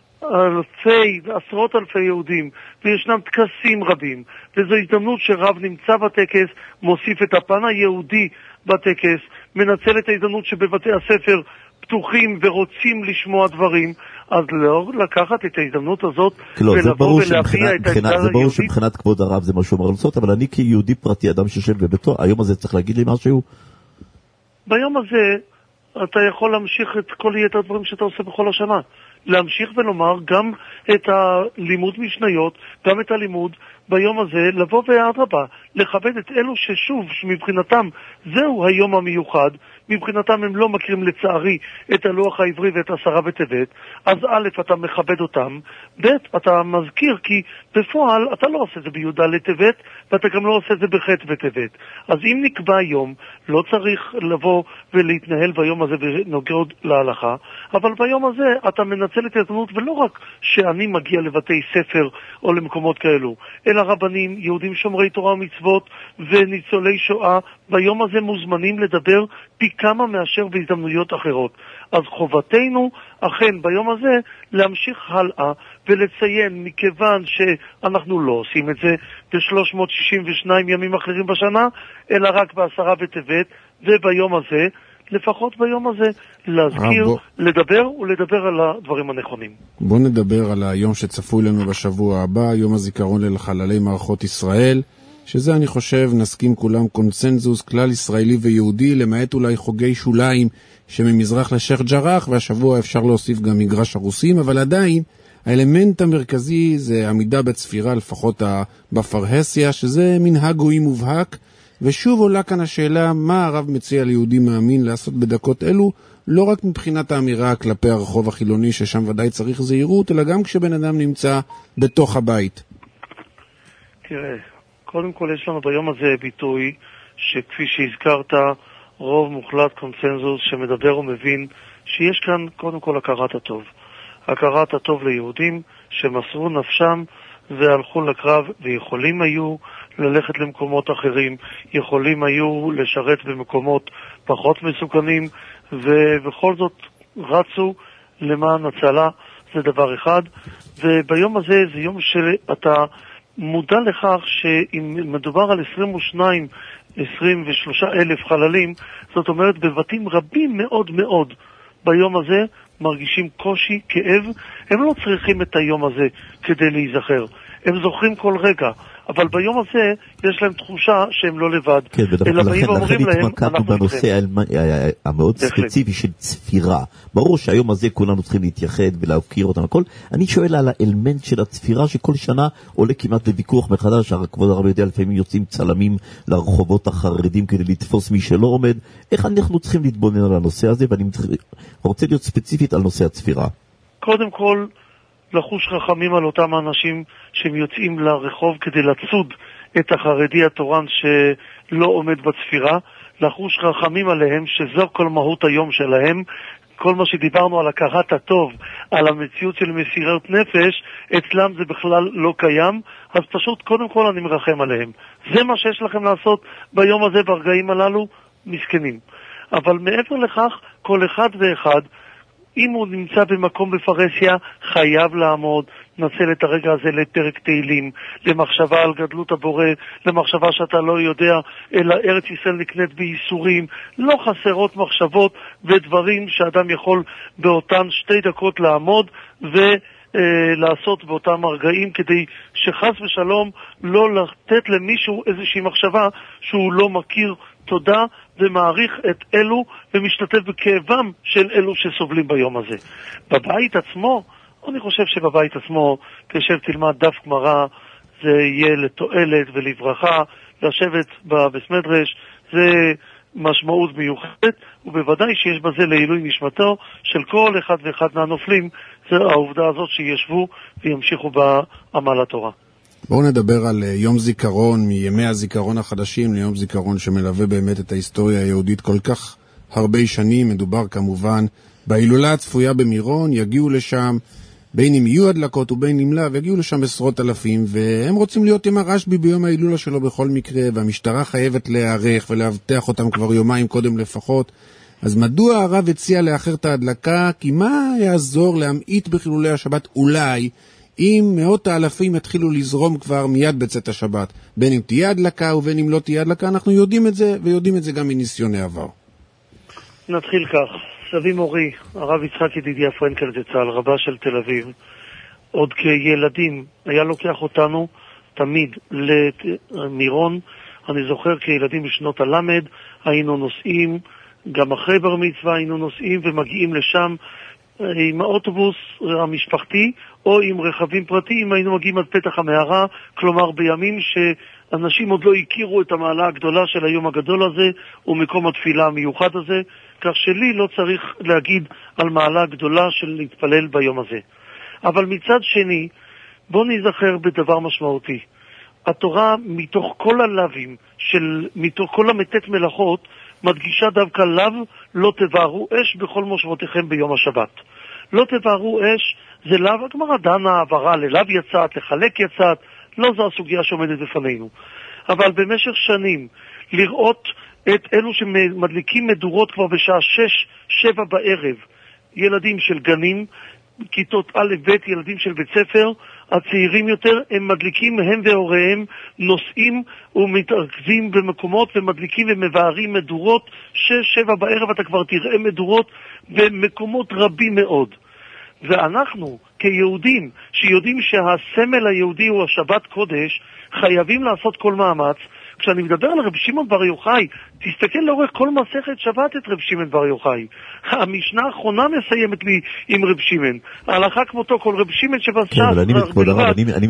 עשרות אלפי יהודים, וישנם טקסים רבים, וזו הזדמנות שרב נמצא בטקס, מוסיף את הפן היהודי בטקס, מנצל את ההזדמנות שבבתי הספר פתוחים ורוצים לשמוע דברים, אז לא לקחת את ההזדמנות הזאת ולבוא ולהביע את העמדה היהודית. זה ברור שמבחינת כבוד הרב זה משהו אמר לעשות, אבל אני כיהודי פרטי, אדם שיושב בביתו, היום הזה צריך להגיד לי משהו? ביום הזה אתה יכול להמשיך את כל יתר הדברים שאתה עושה בכל השנה. להמשיך ולומר גם את הלימוד משניות, גם את הלימוד ביום הזה, לבוא ואדרבה, לכבד את אלו ששוב, מבחינתם זהו היום המיוחד, מבחינתם הם לא מכירים לצערי את הלוח העברי ואת 10 בטבת, אז א', אתה מכבד אותם, ב', אתה מזכיר, כי בפועל אתה לא עושה את זה בי"ד טבת, ואתה גם לא עושה את זה בח' בטבת. אז אם נקבע יום, לא צריך לבוא ולהתנהל ביום הזה בנוגעות להלכה, אבל ביום הזה אתה מנצל את ההזדמנות, ולא רק שאני מגיע לבתי ספר או למקומות כאלו, אלא רבנים, יהודים שומרי תורה ומצוות וניצולי שואה, ביום הזה מוזמנים לדבר פי כמה מאשר בהזדמנויות אחרות. אז חובתנו אכן ביום הזה להמשיך הלאה ולציין, מכיוון שאנחנו לא עושים את זה ב-362 ימים אחרים בשנה, אלא רק ב10 בטבת, וביום הזה, לפחות ביום הזה, להזכיר, לדבר ולדבר על הדברים הנכונים. בואו נדבר על היום שצפוי לנו בשבוע הבא, יום הזיכרון לחללי מערכות ישראל, שזה אני חושב נסכים כולם קונצנזוס כלל ישראלי ויהודי, למעט אולי חוגי שוליים שממזרח לשייח ג'רח, והשבוע אפשר להוסיף גם מגרש הרוסים, אבל עדיין האלמנט המרכזי זה עמידה בצפירה, לפחות בפרהסיה, שזה מנהג גוי מובהק, ושוב עולה כאן השאלה מה הרב מציע ליהודי מאמין לעשות בדקות אלו, לא רק מבחינת האמירה כלפי הרחוב החילוני ששם ודאי צריך זהירות, אלא גם כשבן אדם נמצא בתוך הבית. תראה, קודם כל יש לנו ביום הזה ביטוי שכפי שהזכרת, רוב מוחלט קונצנזוס שמדבר ומבין שיש כאן קודם כל הכרת הטוב. הכרת הטוב ליהודים שמסרו נפשם והלכו לקרב, ויכולים היו ללכת למקומות אחרים, יכולים היו לשרת במקומות פחות מסוכנים, ובכל זאת רצו למען הצלה, זה דבר אחד. וביום הזה זה יום שאתה מודע לכך שאם מדובר על 23 אלף חללים, זאת אומרת בבתים רבים מאוד מאוד ביום הזה מרגישים קושי, כאב. הם לא צריכים את היום הזה כדי להיזכר, הם זוכרים כל רגע, אבל ביום הזה יש להם תחושה שהם לא לבד. כן, לכן התמקדנו בנושא המאוד ספציפי של צפירה. ברור שהיום הזה כולנו צריכים להתייחד ולהכיר אותם הכל. אני שואל על האלמנט של הצפירה שכל שנה עולה כמעט לוויכוח מחדש. כבוד הרב יודע, לפעמים יוצאים צלמים לרחובות החרדים כדי לתפוס מי שלא עומד. איך אנחנו צריכים להתבונן על הנושא הזה? ואני רוצה להיות ספציפית על נושא הצפירה. קודם כל, לחוש רחמים על אותם האנשים שהם יוצאים לרחוב כדי לצוד את החרדי התורן שלא עומד בצפירה, לחוש רחמים עליהם שזו כל מהות היום שלהם. כל מה שדיברנו על הכרת הטוב, על המציאות של מסירת נפש, אצלם זה בכלל לא קיים, אז פשוט קודם כל אני מרחם עליהם. זה מה שיש לכם לעשות ביום הזה ברגעים הללו, מסכנים. אבל מעבר לכך, כל אחד ואחד, אם הוא נמצא במקום בפרהסיה, חייב לעמוד, נצל את הרגע הזה לפרק תהילים, למחשבה על גדלות הבורא, למחשבה שאתה לא יודע, אלא ארץ ישראל נקנית בייסורים. לא חסרות מחשבות ודברים שאדם יכול באותן 2 דקות לעמוד ולעשות באותם הרגעים, כדי שחס ושלום לא לתת למישהו איזושהי מחשבה שהוא לא מכיר תודה ומעריך את אלו ומשתתף בכאבם של אלו שסובלים ביום הזה. בבית עצמו, אני חושב שבבית עצמו תשב תלמד דף גמרא, זה יהיה לתועלת ולברכה. לשבת בסמדרש זה משמעות מיוחדת, ובוודאי שיש בזה לעילוי נשמתו של כל אחד ואחד מהנופלים. זה העובדה הזאת שישבו וימשיכו בעמל התורה. בואו נדבר על יום זיכרון, מימי הזיכרון החדשים ליום זיכרון שמלווה באמת את ההיסטוריה היהודית כל כך הרבה שנים. מדובר כמובן בהילולה הצפויה במירון, יגיעו לשם בין אם יהיו הדלקות ובין אם לא, ויגיעו לשם עשרות אלפים, והם רוצים להיות עם הרשב"י ביום ההילולה שלו בכל מקרה, והמשטרה חייבת להיערך ולהבטח אותם כבר יומיים קודם לפחות. אז מדוע הרב הציע לאחר את ההדלקה? כי מה יעזור להמעיט בחילולי השבת אולי אם מאות האלפים יתחילו לזרום כבר מיד בצאת השבת? בין אם תהיה הדלקה ובין אם לא תהיה הדלקה, אנחנו יודעים את זה, ויודעים את זה גם מניסיוני עבר. נתחיל כך. סבי מורי, הרב יצחק ידידיה פרנקל זצ"ל, רבה של תל אביב, עוד כילדים היה לוקח אותנו תמיד למירון. אני זוכר כילדים בשנות הלמד היינו נוסעים, גם אחרי בר מצווה היינו נוסעים ומגיעים לשם עם האוטובוס המשפחתי או עם רכבים פרטיים. היינו מגיעים עד פתח המערה, כלומר בימים שאנשים עוד לא הכירו את המעלה הגדולה של היום הגדול הזה ומקום התפילה המיוחד הזה, כך שלי לא צריך להגיד על מעלה גדולה של להתפלל ביום הזה. אבל מצד שני, בוא נזכר בדבר משמעותי. התורה מתוך כל הלווים, מתוך כל המתת מלאכות, מדגישה דווקא לאו לא תבערו אש בכל מושבותיכם ביום השבת. לא תבערו אש זה לאו, הגמרא דנה העברה ללאו יצאת, לחלק יצאת, לא זו הסוגיה שעומדת בפנינו. אבל במשך שנים לראות את אלו שמדליקים מדורות כבר בשעה 6-7 בערב, ילדים של גנים, כיתות א' ב', ילדים של בית ספר, הצעירים יותר, הם מדליקים, הם והוריהם נוסעים ומתרכזים במקומות ומדליקים ומבארים מדורות. 6-7 בערב אתה כבר תראה מדורות במקומות רבים מאוד. ואנחנו כיהודים שיודעים שהסמל היהודי הוא השבת קודש, חייבים לעשות כל מאמץ. כשאני מדבר על רב שמעון בר יוחאי, תסתכל לאורך כל מסכת שבת את רב שמעון בר יוחאי. המשנה האחרונה מסיימת לי עם רב שמעון. ההלכה כמותו כל רב שמעון שבש"ס. כן, אבל אני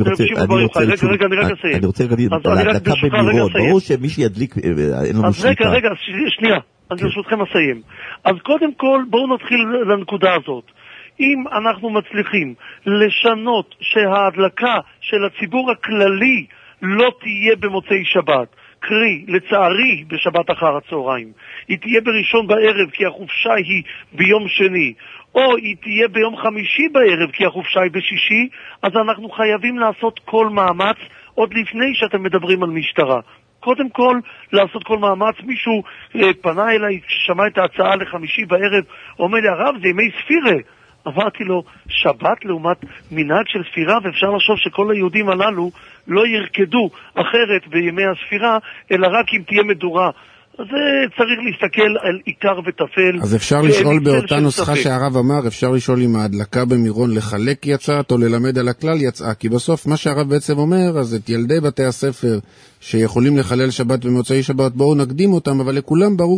רוצה להגיד, להדלקה במירון, ברור שמי שידליק, אין לנו שליטה. רגע, שנייה, אני ברשותכם אסיים. אז קודם כל, בואו נתחיל לנקודה הזאת. אם אנחנו מצליחים לשנות שההדלקה של הציבור הכללי לא תהיה במוצאי שבת, קרי, לצערי, בשבת אחר הצהריים, היא תהיה בראשון בערב כי החופשה היא ביום שני, או היא תהיה ביום חמישי בערב כי החופשה היא בשישי, אז אנחנו חייבים לעשות כל מאמץ עוד לפני שאתם מדברים על משטרה. קודם כל, לעשות כל מאמץ. מישהו פנה אליי, שמע את ההצעה לחמישי בערב, אומר לי, הרב, זה ימי ספירה. אמרתי לו, שבת לעומת מנהג של ספירה, ואפשר לחשוב שכל היהודים הללו לא ירקדו אחרת בימי הספירה, אלא רק אם תהיה מדורה. אז צריך להסתכל על עיקר וטפל. אז אפשר לשאול באותה נוסחה שהרב אמר, אפשר לשאול אם ההדלקה במירון לחלק יצאת או ללמד על הכלל יצאה, כי בסוף מה שהרב בעצם אומר, אז את ילדי בתי הספר שיכולים לחלל שבת במוצאי שבת, בואו נקדים אותם, אבל לכולם ברור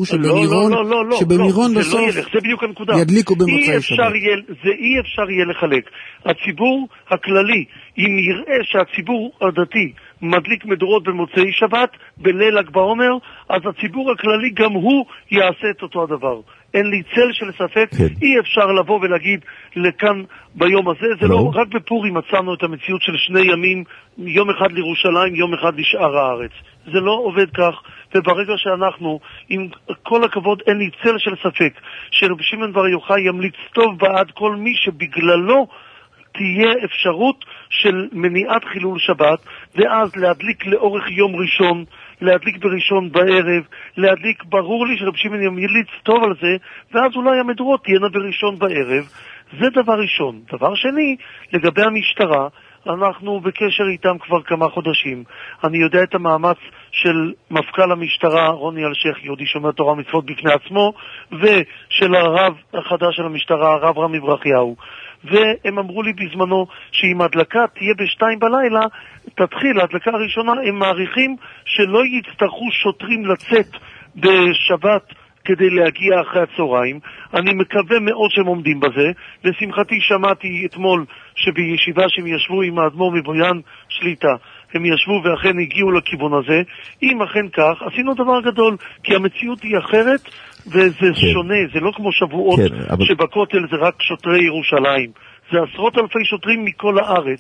שבמירון בסוף ידליקו במוצאי שבת. זה אי אפשר יהיה לחלק. הציבור הכללי, אם יראה שהציבור הדתי מדליק מדורות במוצאי שבת, בליל ל"ג בעומר, אז הציבור הכללי גם הוא יעשה את אותו הדבר. אין לי צל של ספק, אי אפשר לבוא ולהגיד לכאן ביום הזה, זה לא רק בפורים מצאנו את המציאות של 2 ימים, יום אחד לירושלים, יום אחד לשאר הארץ. זה לא עובד כך, וברגע שאנחנו, עם כל הכבוד, אין לי צל של ספק, שרב שמעון בר יוחאי ימליץ טוב בעד כל מי שבגללו תהיה אפשרות של מניעת חילול שבת, ואז להדליק לאורך יום ראשון, להדליק בראשון בערב, להדליק, ברור לי שרב שמעון ימליץ טוב על זה, ואז אולי המדורות תהיינה בראשון בערב. זה דבר ראשון. דבר שני, לגבי המשטרה, אנחנו בקשר איתם כבר כמה חודשים. אני יודע את המאמץ של מפכ"ל המשטרה, רוני אלשיך, יהודי שומר תורה ומצוות בפני עצמו, ושל הרב החדש של המשטרה, הרב רמי ברכיהו. והם אמרו לי בזמנו שאם ההדלקה תהיה ב2 בלילה, תתחיל ההדלקה הראשונה, הם מעריכים שלא יצטרכו שוטרים לצאת בשבת כדי להגיע אחרי הצהריים. אני מקווה מאוד שהם עומדים בזה. לשמחתי שמעתי אתמול שבישיבה שהם ישבו עם האדמו"ר מבויאן שליטה, הם ישבו ואכן הגיעו לכיוון הזה. אם אכן כך, עשינו דבר גדול, כי המציאות היא אחרת וזה שונה, זה לא כמו שבועות שבכותל זה רק שוטרי ירושלים, זה עשרות אלפי שוטרים מכל הארץ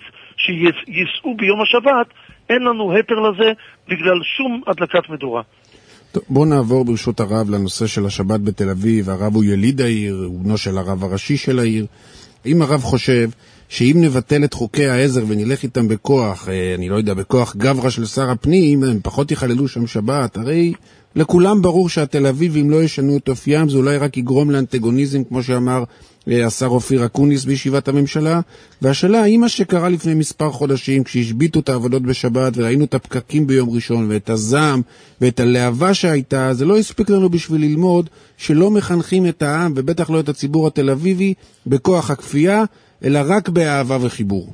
שיסעו ביום השבת. אין לנו היתר לזה בגלל שום הדלקת מדורה. טוב, בואו נעבור ברשות הרב לנושא של השבת בתל אביב. הרב הוא יליד העיר, הוא בנו של הרב הראשי של העיר. אם הרב חושב שאם נבטל את חוקי העזר ונלך איתם בכוח, אני לא יודע, בכוח גברה של שר הפנים, הם פחות יחללו שם שבת, הרי לכולם ברור שהתל אביבים לא ישנו את אופיים, זה אולי רק יגרום לאנטגוניזם, כמו שאמר השר אופיר אקוניס בישיבת הממשלה. והשאלה, האם מה שקרה לפני מספר חודשים, כשהשביטו את העבודות בשבת וראינו את הפקקים ביום ראשון ואת הזעם ואת הלהבה שהייתה, זה לא הספיק לנו בשביל ללמוד שלא מחנכים את העם, ובטח לא את הציבור התל אביבי, בכוח הכפייה, אלא רק באהבה וחיבור.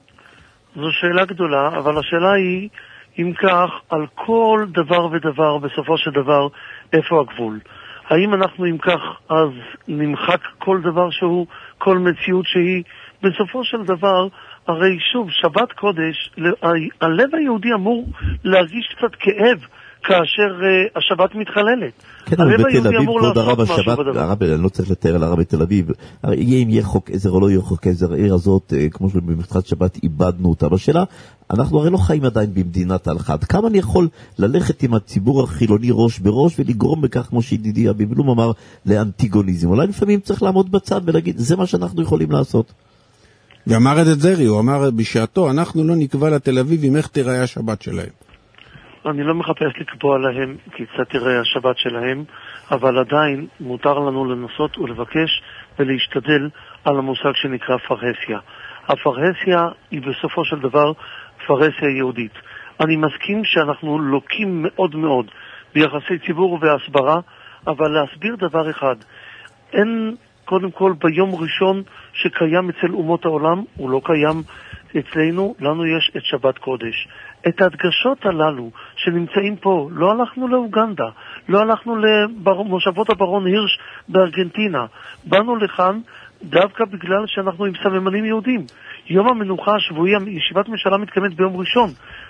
זו שאלה גדולה, אבל השאלה היא, אם כך, על כל דבר ודבר, בסופו של דבר, איפה הגבול? האם אנחנו אם כך, אז נמחק כל דבר שהוא, כל מציאות שהיא, בסופו של דבר, הרי שוב, שבת קודש, הלב היהודי אמור להרגיש קצת כאב, כאשר השבת מתחללת. כן, אבל בתל אביב, כבוד הרב השבת, אני לא צריך לתאר על הרב בתל אביב, אם יהיה חוק עזר או לא יהיה חוק עזר, העיר הזאת, כמו שבמתחילת שבת איבדנו אותה. בשאלה, אנחנו הרי לא חיים עדיין במדינת ההלכה. כמה אני יכול ללכת עם הציבור החילוני ראש בראש ולגרום בכך, כמו שידידי אבי בלום אמר, לאנטיגוניזם? אולי לפעמים צריך לעמוד בצד ולהגיד, זה מה שאנחנו יכולים לעשות. ואמר את זרי, הוא אמר בשעתו, אנחנו לא נקבע לתל אביבים איך תיראה השבת שלהם. אני לא מחפש לקבוע להם כיצד תראה השבת שלהם, אבל עדיין מותר לנו לנסות ולבקש ולהשתדל על המושג שנקרא פרהסיה. הפרהסיה היא בסופו של דבר פרהסיה יהודית. אני מסכים שאנחנו לוקים מאוד מאוד ביחסי ציבור והסברה, אבל להסביר דבר אחד, אין קודם כל ביום ראשון שקיים אצל אומות העולם, הוא לא קיים אצלנו, לנו יש את שבת קודש. את ההדגשות הללו שנמצאים פה, לא הלכנו לאוגנדה, לא הלכנו למושבות הברון הירש בארגנטינה, באנו לכאן דווקא בגלל שאנחנו עם סממנים יהודים. יום המנוחה השבועי, ישיבת ממשלה מתקיימת ביום ראשון,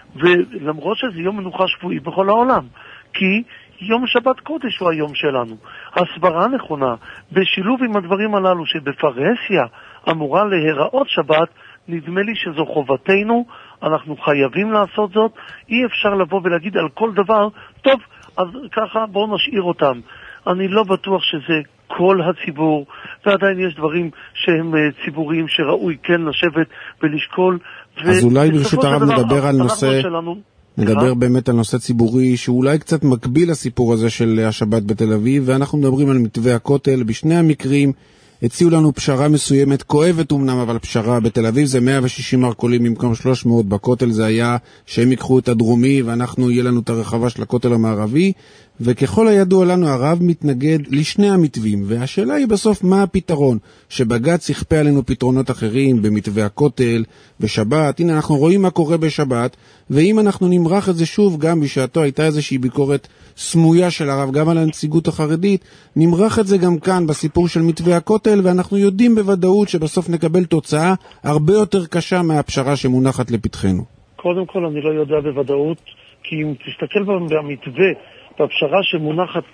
ולמרות שזה יום מנוחה שבועי בכל העולם, כי יום שבת קודש הוא היום שלנו. הסברה נכונה, בשילוב עם הדברים הללו שבפרהסיה אמורה להיראות שבת, נדמה לי שזו חובתנו, אנחנו חייבים לעשות זאת, אי אפשר לבוא ולהגיד על כל דבר, טוב, אז ככה בואו נשאיר אותם. אני לא בטוח שזה כל הציבור, ועדיין יש דברים שהם ציבוריים שראוי כן לשבת ולשקול. אז אולי ברשות הרב נדבר על נושא, נדבר באמת על נושא ציבורי שאולי קצת מקביל לסיפור הזה של השבת בתל אביב, ואנחנו מדברים על מתווה הכותל. בשני המקרים הציעו לנו פשרה מסוימת, כואבת אמנם, אבל פשרה. בתל אביב זה 160 מרכולים במקום 300, בכותל זה היה שהם ייקחו את הדרומי ואנחנו יהיה לנו את הרחבה של הכותל המערבי, וככל הידוע לנו הרב מתנגד לשני המתווים, והשאלה היא בסוף מה הפתרון, שבג"ץ יכפה עלינו פתרונות אחרים במתווה הכותל ושבת. הנה אנחנו רואים מה קורה בשבת, ואם אנחנו נמרח את זה שוב, גם בשעתו הייתה איזושהי ביקורת סמויה של הרב גם על הנציגות החרדית, נמרח את זה גם כאן בסיפור של מתווה הכותל, ואנחנו יודעים בוודאות שבסוף נקבל תוצאה הרבה יותר קשה מהפשרה שמונחת לפתחנו. קודם כל אני לא יודע בוודאות, כי אם תסתכל במתווה, בפשרה שמונחת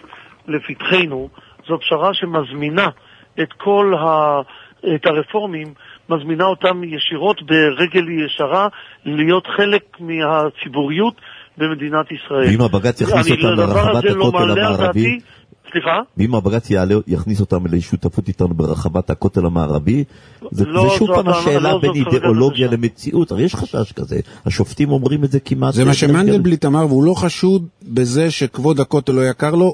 לפתחנו, זו פשרה שמזמינה את כל את הרפורמים, מזמינה אותם ישירות ברגל ישרה להיות חלק מהציבוריות במדינת ישראל. ואם הבג"ץ יכניס אותם לרחבת הכותל המערבי, סליחה? ואם הבג"ץ יכניס אותם לשותפות איתנו ברחבת הכותל המערבי, זה שוב פעם השאלה בין אידיאולוגיה למציאות. הרי יש חשש כזה, השופטים אומרים את זה כמעט. זה מה שמנדלבליט אמר, והוא לא חשוד בזה שכבוד הכותל לא יקר לו.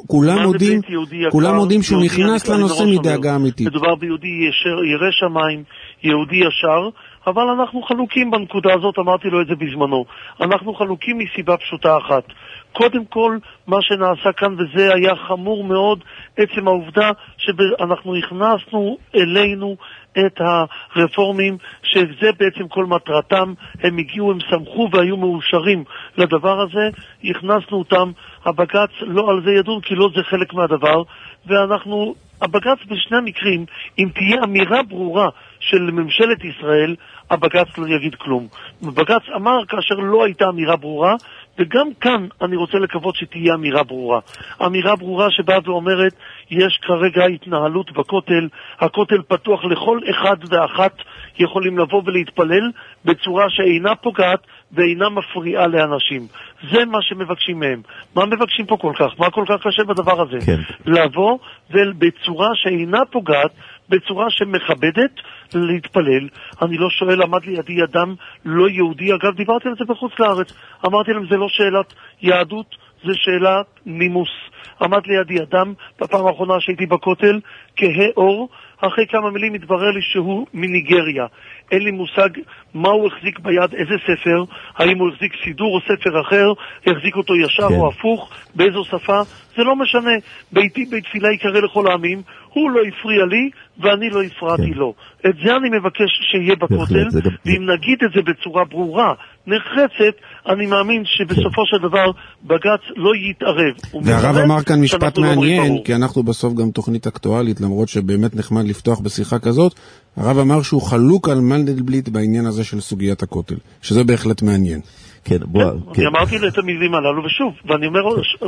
כולם יודעים שהוא נכנס לנושא מדאגה אמיתית. מדובר ביהודי ירא שמיים, יהודי ישר, אבל אנחנו חלוקים בנקודה הזאת, אמרתי לו את זה בזמנו. אנחנו חלוקים מסיבה פשוטה אחת. קודם כל, מה שנעשה כאן, וזה היה חמור מאוד, עצם העובדה שאנחנו הכנסנו אלינו את הרפורמים, שזה בעצם כל מטרתם, הם הגיעו, הם שמחו והיו מאושרים לדבר הזה, הכנסנו אותם, הבג"ץ לא על זה ידון, כי לא זה חלק מהדבר, ואנחנו, הבג"ץ בשני המקרים, אם תהיה אמירה ברורה של ממשלת ישראל, הבג"ץ לא יגיד כלום. הבג"ץ אמר כאשר לא הייתה אמירה ברורה, וגם כאן אני רוצה לקוות שתהיה אמירה ברורה. אמירה ברורה שבאה ואומרת, יש כרגע התנהלות בכותל, הכותל פתוח לכל אחד ואחת, יכולים לבוא ולהתפלל בצורה שאינה פוגעת ואינה מפריעה לאנשים. זה מה שמבקשים מהם. מה מבקשים פה כל כך? מה כל כך קשה בדבר הזה? כן. לבוא ובצורה שאינה פוגעת, בצורה שמכבדת להתפלל. אני לא שואל, עמד לידי אדם לא יהודי, אגב דיברתי על זה בחוץ לארץ, אמרתי להם זה לא שאלת יהדות, זה שאלת נימוס. עמד לידי אדם בפעם האחרונה שהייתי בכותל כהה אור, אחרי כמה מילים התברר לי שהוא מניגריה. אין לי מושג מה הוא החזיק ביד, איזה ספר, האם הוא החזיק סידור או ספר אחר, החזיק אותו ישר או הפוך, באיזו שפה, זה לא משנה. ביתי בית תפילה יקרא לכל העמים, הוא לא הפריע לי ואני לא הפרעתי לו. את זה אני מבקש שיהיה בכותל, ואם נגיד את זה בצורה ברורה, נחרצת, אני מאמין שבסופו של דבר בג"ץ לא יתערב. והרב אמר כאן משפט מעניין, כי אנחנו בסוף גם תוכנית אקטואלית, למרות שבאמת נחמד לפתוח בשיחה כזאת, הרב אמר שהוא חלוק על מנדלבליט בעניין הזה של סוגיית הכותל, שזה בהחלט מעניין. כן, אני אמרתי את המילים הללו, ושוב, ואני אומר,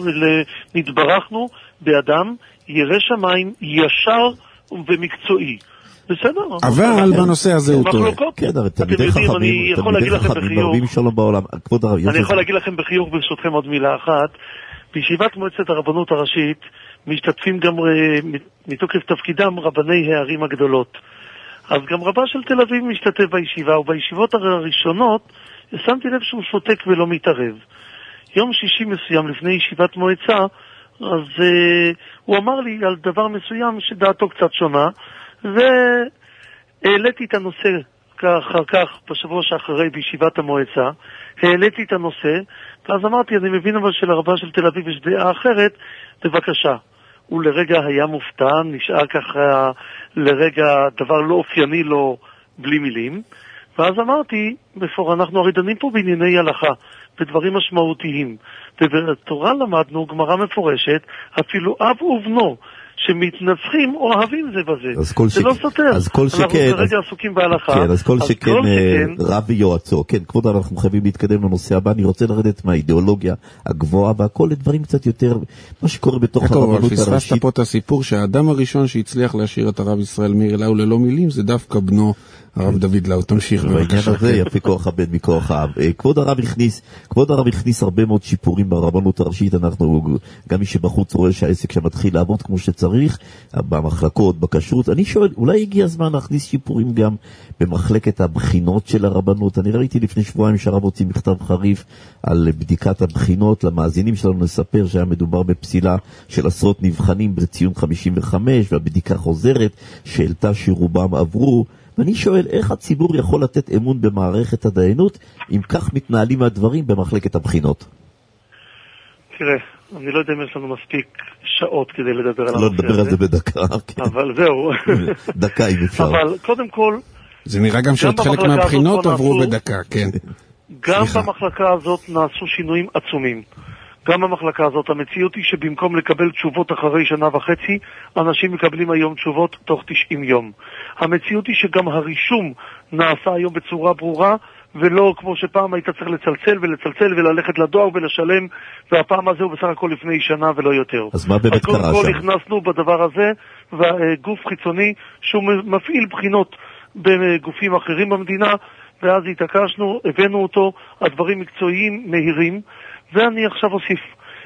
נתברכנו באדם ירא שמיים ישר ומקצועי. בסדר. אבל בנושא הזה הוא טועה. תלמידי חכמים מרבים שלום בעולם. אני יכול להגיד לכם בחיוך ברשותכם עוד מילה אחת. בישיבת מועצת הרבנות הראשית משתתפים גם מתוקף תפקידם רבני הערים הגדולות. אז גם רבה של תל אביב משתתף בישיבה, ובישיבות הראשונות שמתי לב שהוא שותק ולא מתערב. יום שישי מסוים לפני ישיבת מועצה, אז הוא אמר לי על דבר מסוים שדעתו קצת שונה, והעליתי את הנושא אחר כך, בשבוע שאחרי, בישיבת המועצה, העליתי את הנושא, ואז אמרתי, אני מבין אבל שלרבה של תל אביב יש דעה אחרת, בבקשה. הוא לרגע היה מופתע, נשאר ככה לרגע דבר לא אופייני לו בלי מילים, ואז אמרתי, אנחנו הרי דנים פה בענייני הלכה, בדברים משמעותיים, ובתורה למדנו גמרא מפורשת, אפילו אב ובנו, שמתנצחים אוהבים זה בזה. זה לא סותר. אנחנו כרגע עסוקים בהלכה. כן, אז כל שכן רב ויועצו. כן, כבוד הרב, אנחנו חייבים להתקדם לנושא הבא. אני רוצה לרדת מהאידיאולוגיה הגבוהה והכל לדברים קצת יותר, מה שקורה בתוך הרבנות הראשית. אבל פספסת פה את הסיפור שהאדם הראשון שהצליח להשאיר את הרב ישראל מאיר אליהו ללא מילים, זה דווקא בנו הרב דוד לאו. תמשיך בעניין הזה יפה כוח הבן מכוח האב. כבוד הרב הכניס הרבה מאוד שיפורים ברבנות הראשית. אנחנו, גם מי שבחוץ רואה שהעסק שמתחיל לעבוד כמו שצריך, במחלקות, בכשרות. אני שואל, אולי הגיע הזמן להכניס שיפורים גם במחלקת הבחינות של הרבנות? אני ראיתי לפני שבועיים שהרב הוציא מכתב חריף על בדיקת הבחינות. למאזינים שלנו נספר שהיה מדובר בפסילה של עשרות נבחנים בציון 55, והבדיקה חוזרת שהעלתה שרובם עברו. ואני שואל, איך הציבור יכול לתת אמון במערכת הדיינות אם כך מתנהלים הדברים במחלקת הבחינות? תראה, אני לא יודע אם יש לנו מספיק שעות כדי לדבר על הנושא הזה. לא לדבר על זה בדקה. אבל זהו. דקה אם אפשר. אבל קודם כל... זה נראה גם שעוד חלק מהבחינות עברו בדקה, כן. גם במחלקה הזאת נעשו שינויים עצומים. גם במחלקה הזאת המציאות היא שבמקום לקבל תשובות אחרי שנה וחצי, אנשים מקבלים היום תשובות תוך 90 יום. המציאות היא שגם הרישום נעשה היום בצורה ברורה, ולא כמו שפעם היית צריך לצלצל וללכת לדואר ולשלם, והפעם הזה הוא בסך הכל לפני שנה ולא יותר. אז מה באמת קרה שם? אז קודם כל הכנסנו בדבר הזה, וגוף חיצוני שהוא מפעיל בחינות בגופים אחרים במדינה, ואז התעקשנו, הבאנו אותו, הדברים מקצועיים, מהירים, ואני עכשיו אוסיף,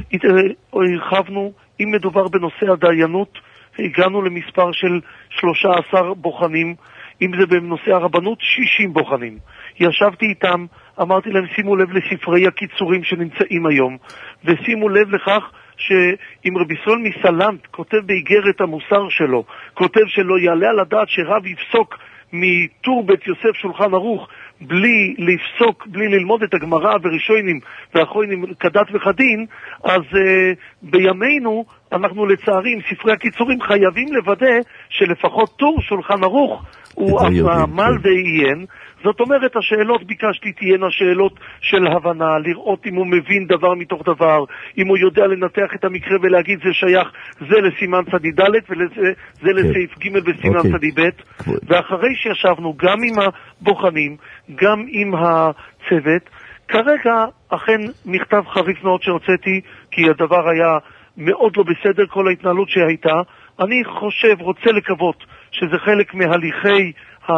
הרחבנו, אם מדובר בנושא הדיינות, הגענו למספר של 13 בוחנים, אם זה בנושא הרבנות, 60 בוחנים. ישבתי איתם, אמרתי להם, שימו לב לספרי הקיצורים שנמצאים היום, ושימו לב לכך שאם רבי ישראל מסלנט כותב באיגרת המוסר שלו, כותב שלא יעלה על הדעת שרב יפסוק מטור בית יוסף שולחן ערוך, בלי לפסוק, בלי ללמוד את הגמרא וראשונים ואחרונים כדת וכדין, אז בימינו אנחנו לצערי עם ספרי הקיצורים חייבים לוודא שלפחות טור שולחן ערוך הוא עמל ועיין. זאת אומרת, השאלות ביקשתי תהיינה שאלות של הבנה, לראות אם הוא מבין דבר מתוך דבר, אם הוא יודע לנתח את המקרה ולהגיד זה שייך, זה לסימן צדי ד' וזה לסעיף ג' בסימן צדי ב'. ואחרי שישבנו גם עם הבוחנים, גם עם הצוות, כרגע אכן מכתב חריף מאוד שהוצאתי, כי הדבר היה מאוד לא בסדר, כל ההתנהלות שהייתה. אני רוצה לקוות שזה חלק מהליכי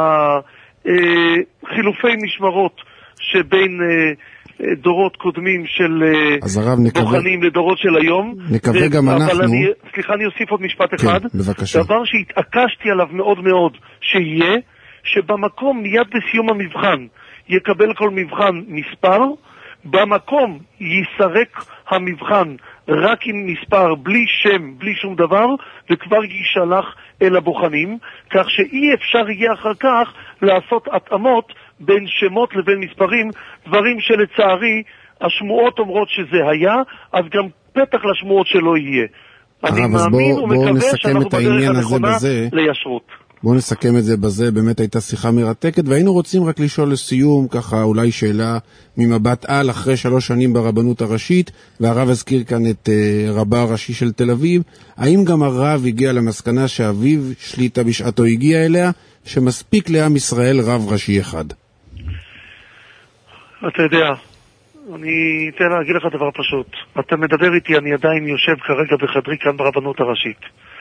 חילופי משמרות שבין דורות קודמים של בוחנים לדורות של היום. נקווה גם אנחנו. אבל סליחה, אני אוסיף עוד משפט אחד. דבר שהתעקשתי עליו מאוד מאוד, שיהיה שבמקום מיד בסיום המבחן יקבל כל מבחן מספר, במקום ייסרק המבחן רק עם מספר, בלי שם, בלי שום דבר, וכבר יישלח אל הבוחנים, כך שאי אפשר יהיה אחר כך לעשות התאמות בין שמות לבין מספרים, דברים שלצערי השמועות אומרות שזה היה, אז גם פתח לשמועות שלא יהיה. אני מאמין ומקווה שאנחנו בדרך הנכונה לישרות. בואו נסכם את זה בזה, באמת הייתה שיחה מרתקת, והיינו רוצים רק לשאול לסיום, ככה אולי שאלה ממבט על, אחרי 3 שנים ברבנות הראשית, והרב הזכיר כאן את רבה הראשי של תל אביב, האם גם הרב הגיע למסקנה שאביו שליטה בשעתו הגיע אליה, שמספיק לעם ישראל רב ראשי אחד? אתה יודע, אני אתן להגיד לך דבר פשוט. אתה מדבר איתי, אני עדיין יושב כרגע בחדרי כאן ברבנות הראשית.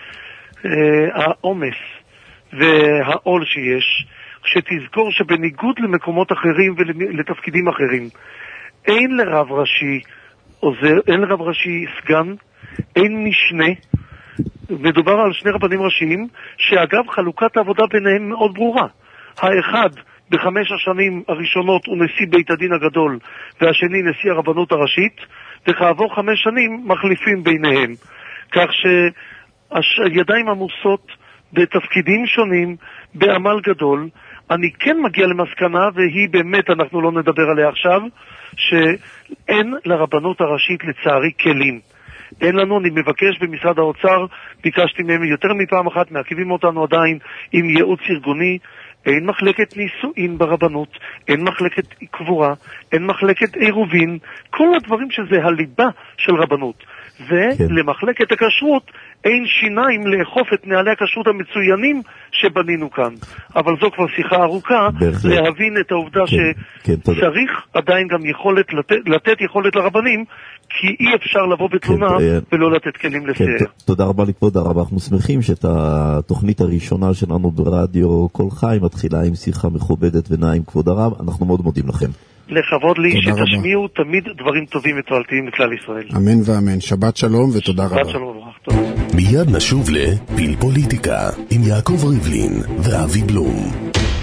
העומס והעול שיש, שתזכור שבניגוד למקומות אחרים ולתפקידים אחרים, אין לרב ראשי עוזר, אין לרב ראשי סגן, אין משנה. מדובר על 2 רבנים ראשיים, שאגב חלוקת העבודה ביניהם מאוד ברורה. האחד ב5 השנים הראשונות הוא נשיא בית הדין הגדול, והשני נשיא הרבנות הראשית, וכעבור 5 שנים מחליפים ביניהם. כך שהידיים עמוסות, בתפקידים שונים, בעמל גדול. אני כן מגיע למסקנה, והיא באמת, אנחנו לא נדבר עליה עכשיו, שאין לרבנות הראשית לצערי כלים. אין לנו, אני מבקש במשרד האוצר, ביקשתי מהם יותר מפעם אחת, מעכבים אותנו עדיין עם ייעוץ ארגוני. אין מחלקת נישואין ברבנות, אין מחלקת קבורה, אין מחלקת עירובין, כל הדברים שזה הליבה של רבנות. ולמחלקת הכשרות אין שיניים לאכוף את נהלי הכשרות המצוינים שבנינו כאן. אבל זו כבר שיחה ארוכה, להבין את העובדה שצריך עדיין גם יכולת, לתת יכולת לרבנים, כי אי אפשר לבוא בתלונה ולא לתת כלים לסייר. תודה רבה לכבוד הרב, אנחנו שמחים שאת התוכנית הראשונה שלנו ברדיו כל חי מתחילה עם שיחה מכובדת ונעים כבוד הרב, אנחנו מאוד מודים לכם. לכבוד לי שתשמיעו תמיד דברים טובים ותועלתיים לכלל ישראל. אמן ואמן, שבת שלום ותודה רבה. שבת שלום וברכה. מיד נשוב לפיל פוליטיקה עם יעקב ריבלין ואבי בלום.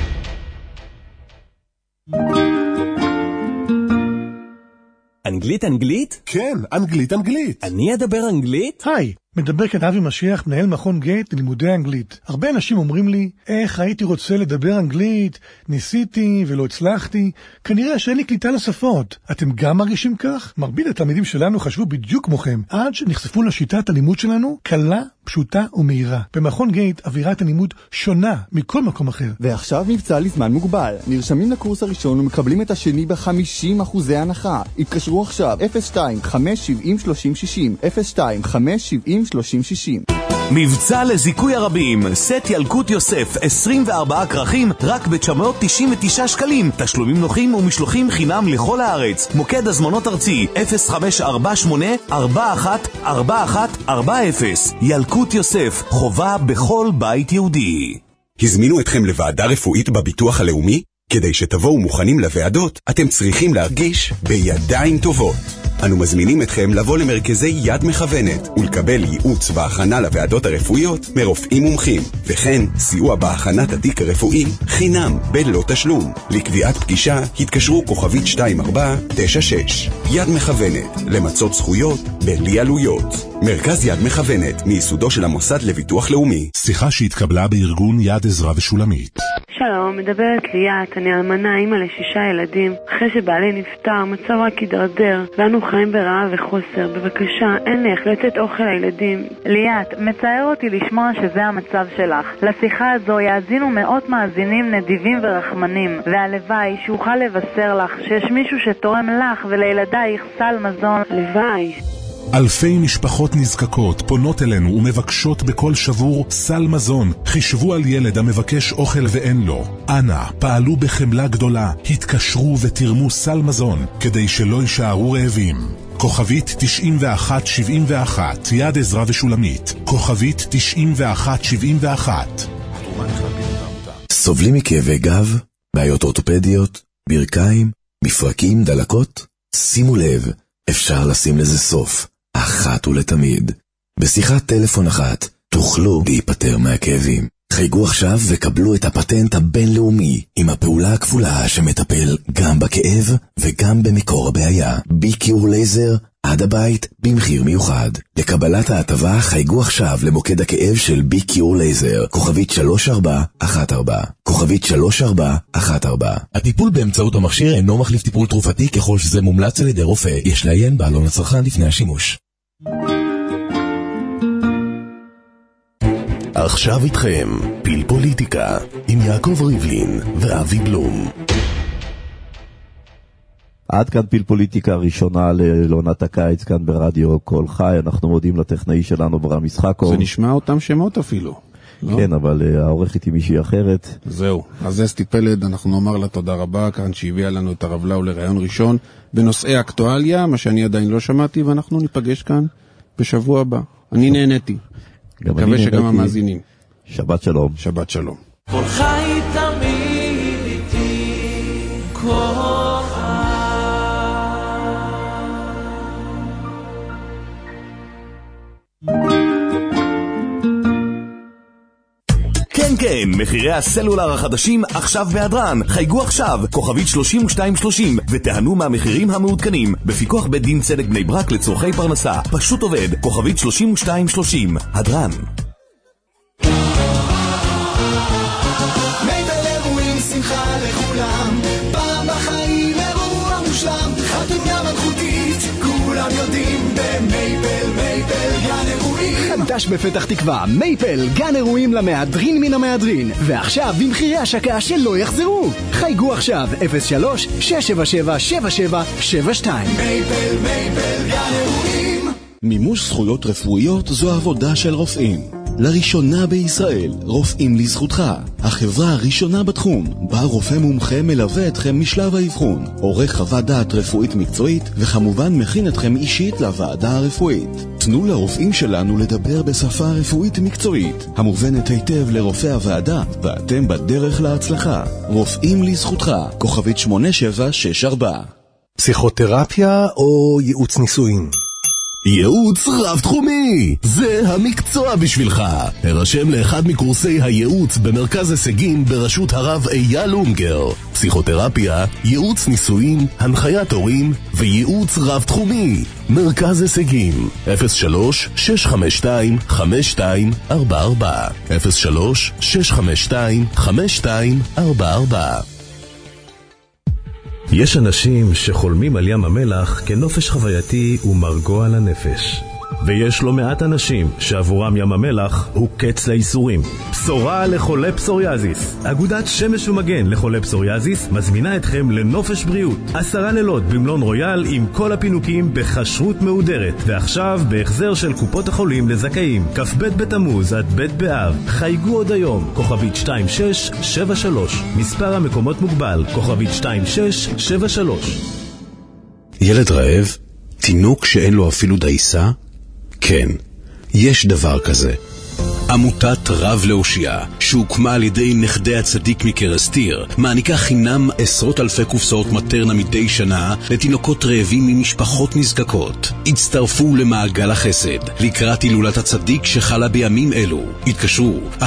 אנגלית? כן, אנגלית. אני אדבר אנגלית? היי, מדבר כאן אבי משיח, מנהל מכון גייט ללימודי אנגלית. הרבה אנשים אומרים לי, איך הייתי רוצה לדבר אנגלית, ניסיתי ולא הצלחתי, כנראה שאין לי קליטה לשפות. אתם גם מרגישים כך? מרבית התלמידים שלנו חשבו בדיוק כמוכם, עד שנחשפו לשיטת הלימוד שלנו, קלה, פשוטה ומהירה. במכון גייט אווירת הלימוד שונה מכל מקום אחר. ועכשיו מבצע לזמן מוגבל. נרשמים לקורס הראשון ומקבלים את השני ב-50% הנחה. התקשרו עכשיו 02-570-3060 02-570-3060. מבצע לזיכוי הרבים, סט ילקוט יוסף 24 כרכים רק ב-999 שקלים, תשלומים נוחים ומשלוחים חינם לכל הארץ. מוקד הזמנות ארצי 0548-414140. ילקוט יוסף, חובה בכל בית יהודי. הזמינו אתכם לוועדה רפואית בביטוח הלאומי? כדי שתבואו מוכנים לוועדות, אתם צריכים להרגיש בידיים טובות. אנו מזמינים אתכם לבוא למרכזי יד מכוונת ולקבל ייעוץ והכנה לוועדות הרפואיות מרופאים מומחים, וכן סיוע בהכנת התיק הרפואי חינם בלא תשלום. לקביעת פגישה התקשרו כוכבית 2496. יד מכוונת, למצות זכויות בלי עלויות. מרכז יד מכוונת, מיסודו של המוסד לביטוח לאומי. שיחה שהתקבלה בארגון יד עזרא ושולמית. שלום, מדברת ליאת, אני אלמנה, אימא ל6 ילדים. אחרי שבעלי נפטר, מצב רק הידרדר, ואנו חיים ברעב וחוסר. בבקשה, אין לי איך לתת אוכל לילדים. ליאת, מצער אותי לשמוע שזה המצב שלך. לשיחה הזו יאזינו מאות מאזינים נדיבים ורחמנים, והלוואי שאוכל לבשר לך שיש מישהו שתורם לך ולילדייך סל מזון. לוואי. אלפי משפחות נזקקות פונות אלינו ומבקשות בכל שבור סל מזון. חישבו על ילד המבקש אוכל ואין לו. אנא, פעלו בחמלה גדולה, התקשרו ותרמו סל מזון כדי שלא יישארו רעבים. כוכבית 9171, יד עזרא ושולמית. כוכבית 9171. סובלים מכאבי גב, בעיות אורתופדיות, ברכיים, מפרקים, דלקות? שימו לב, אפשר לשים לזה סוף. אחת ולתמיד. בשיחת טלפון אחת תוכלו להיפטר מהכאבים. חייגו עכשיו וקבלו את הפטנט הבינלאומי עם הפעולה הכפולה שמטפל גם בכאב וגם במקור הבעיה. ביקיור לייזר עד הבית במחיר מיוחד. לקבלת ההטבה חייגו עכשיו למוקד הכאב של ביקיור לייזר, כוכבית 3414, כוכבית 3414. הטיפול באמצעות המכשיר אינו מחליף טיפול תרופתי ככל שזה מומלץ על ידי רופא. יש לעיין בעלון הצרכן לפני השימוש. עכשיו איתכם פיל פוליטיקה עם יעקב ריבלין ואבי בלום. עד כאן פיל פוליטיקה הראשונה לעונת הקיץ כאן ברדיו כל חי. אנחנו מודים לטכנאי שלנו ברם משחקו. זה נשמע אותם שמות אפילו. כן, אבל העורכת היא מישהי אחרת. זהו, אז אסתי פלד, אנחנו נאמר לה תודה רבה כאן שהביאה לנו את הרב לאו לרעיון ראשון בנושאי אקטואליה, מה שאני עדיין לא שמעתי, ואנחנו ניפגש כאן בשבוע הבא. אני נהניתי. מקווה שגם המאזינים. שבת שלום. שבת שלום. כל חי תמיד איתי, כל כן, מחירי הסלולר החדשים עכשיו בהדרן. חייגו עכשיו, כוכבית 3230, ותהנו מהמחירים המעודכנים. בפיקוח בית דין צדק בני ברק לצורכי פרנסה. פשוט עובד, כוכבית 3230, הדרן. עושים במייפל, מייפל גן אירועים. חדש בפתח תקווה, מייפל גן אירועים למהדרין מן המהדרין, ועכשיו במחירי השקה שלא יחזרו. חייגו עכשיו 03-677-7772. מייפל, מייפל גן אירועים. מימוש זכויות רפואיות זו עבודה של רופאים. לראשונה בישראל, רופאים לזכותך. החברה הראשונה בתחום, בה רופא מומחה מלווה אתכם משלב האבחון, עורך חוות דעת רפואית מקצועית, וכמובן מכין אתכם אישית לוועדה הרפואית. תנו לרופאים שלנו לדבר בשפה רפואית מקצועית, המובנת היטב לרופא הוועדה, ואתם בדרך להצלחה. רופאים לזכותך, כוכבית 8764. פסיכותרפיה או ייעוץ נישואין? ייעוץ רב-תחומי, זה המקצוע בשבילך. הרשם לאחד מקורסי הייעוץ במרכז הישגים בראשות הרב אייל אונגר. פסיכותרפיה, ייעוץ נישואין, הנחיית הורים וייעוץ רב-תחומי. מרכז הישגים 03-652-5244 03-652-5244. יש אנשים שחולמים על ים המלח כנופש חווייתי ומרגוע לנפש. ויש לא מעט אנשים שעבורם ים המלח הוא קץ לייסורים. בשורה לחולי פסוריאזיס. אגודת שמש ומגן לחולי פסוריאזיס מזמינה אתכם לנופש בריאות. 10 לילות במלון רויאל עם כל הפינוקים בכשרות מהודרת. ועכשיו בהחזר של קופות החולים לזכאים. כ"ב בתמוז עד ב' באב. חייגו עוד היום. כוכבית 2673. מספר המקומות מוגבל. כוכבית 2673. ילד רעב? תינוק שאין לו אפילו דייסה? כן, יש דבר כזה. עמותת רב להושיע, שהוקמה על ידי נכדי הצדיק מקרסטיר, מעניקה חינם עשרות אלפי קופסאות מטרנה מדי שנה לתינוקות רעבים ממשפחות נזקקות. הצטרפו למעגל החסד לקראת הילולת הצדיק שחלה בימים אלו. התקשרו 1-800-20-22-33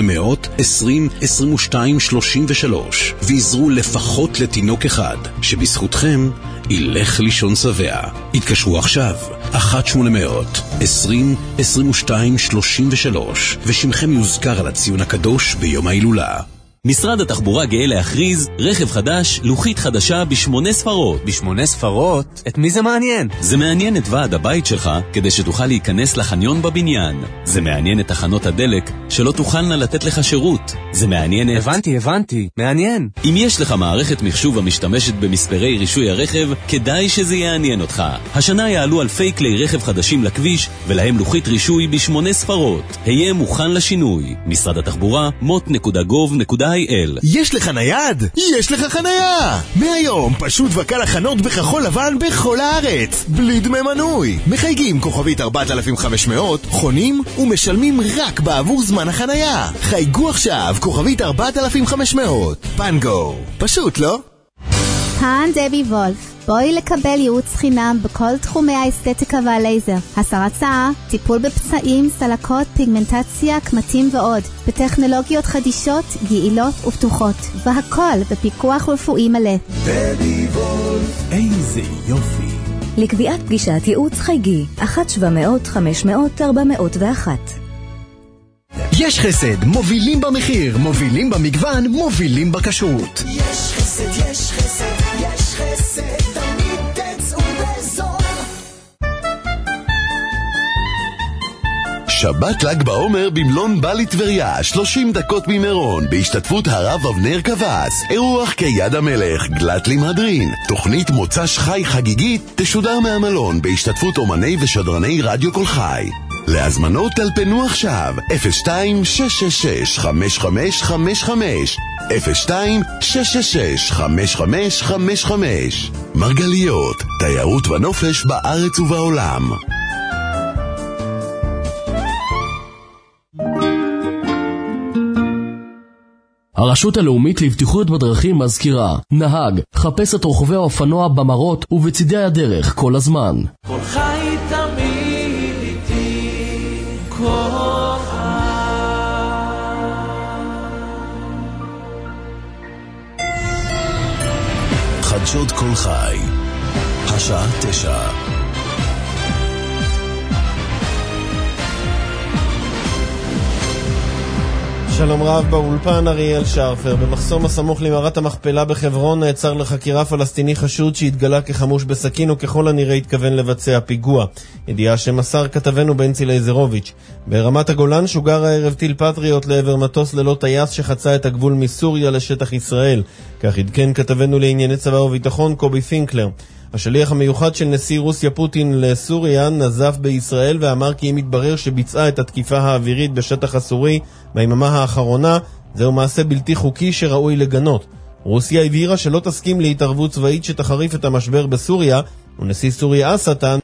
ויזרו לפחות לתינוק אחד, שבזכותכם ילך לישון שבע. התקשרו עכשיו 1-800-20-22-33 ושמכם יוזכר על הציון הקדוש ביום ההילולה. משרד התחבורה גאה להכריז רכב חדש, לוחית חדשה ב8 ספרות. ב8 ספרות? את מי זה מעניין? זה מעניין את ועד הבית שלך כדי שתוכל להיכנס לחניון בבניין. זה מעניין את תחנות הדלק שלא תוכלנה לתת לך שירות. זה מעניין את... הבנתי, מעניין. אם יש לך מערכת מחשוב המשתמשת במספרי רישוי הרכב, כדאי שזה יעניין אותך. השנה יעלו אלפי כלי רכב חדשים לכביש ולהם לוחית רישוי ב8 ספרות. היה מוכן לשינוי. משרד התחבורה mot.gov.il. יש לך נייד? יש לך חנייה! מהיום פשוט וקל החנות בכחול לבן בכל הארץ, בלי דמי מנוי. מחייגים כוכבית 4500, חונים ומשלמים רק בעבור זמן החנייה. חייגו עכשיו כוכבית 4500. פנגו. פשוט, לא? כאן דבי וולף. בואי לקבל ייעוץ חינם בכל תחומי האסתטיקה והלייזר. הסרת שיער, טיפול בפצעים, סלקות, פיגמנטציה, קמטים ועוד. בטכנולוגיות חדישות, יעילות ופתוחות. והכל בפיקוח רפואי מלא. דבי וולף, איזה יופי. לקביעת פגישת ייעוץ חייגי 1-700-500-401. יש חסד, מובילים במחיר, מובילים במגוון, מובילים בכשרות. יש חסד, יש חסד, יש חסד, תמיד תצאו בזול. שבת ל"ג בעומר במלון בלי טבריה, 30 דקות ממירון, בהשתתפות הרב אבנר קבס. אירוח כיד המלך, גלת למהדרין. תוכנית מוצ"ש חי חגיגית תשודר מהמלון בהשתתפות אומני ושדרני רדיו כל חי. להזמנות טלפנו עכשיו 02-666-5555 02-666-5555. מרגליות, תיירות ונופש בארץ ובעולם. הרשות הלאומית לבטיחות בדרכים מזכירה: נהג, חפש את רוכבי האופנוע במרות ובצידי הדרך כל הזמן. כל חי תמיד איתי, כל חדשות כל חי, השעה 9. שלום רב באולפן אריאל שרפר. במחסום הסמוך למערת המכפלה בחברון נעצר לחקירה פלסטיני חשוד שהתגלה כחמוש בסכין וככל הנראה התכוון לבצע פיגוע. ידיעה שמסר כתבנו בנצי לייזרוביץ'. ברמת הגולן שוגר הערב טיל פטריוט לעבר מטוס ללא טייס שחצה את הגבול מסוריה לשטח ישראל. כך עדכן כתבנו לענייני צבא וביטחון קובי פינקלר. השליח המיוחד של נשיא רוסיה פוטין לסוריה נזף בישראל ואמר כי אם יתברר שביצעה את התקיפה האווירית בשטח הסורי ביממה האחרונה, זהו מעשה בלתי חוקי שראוי לגנות. רוסיה הבהירה שלא תסכים להתערבות צבאית שתחריף את המשבר בסוריה, ונשיא סוריה אסד טען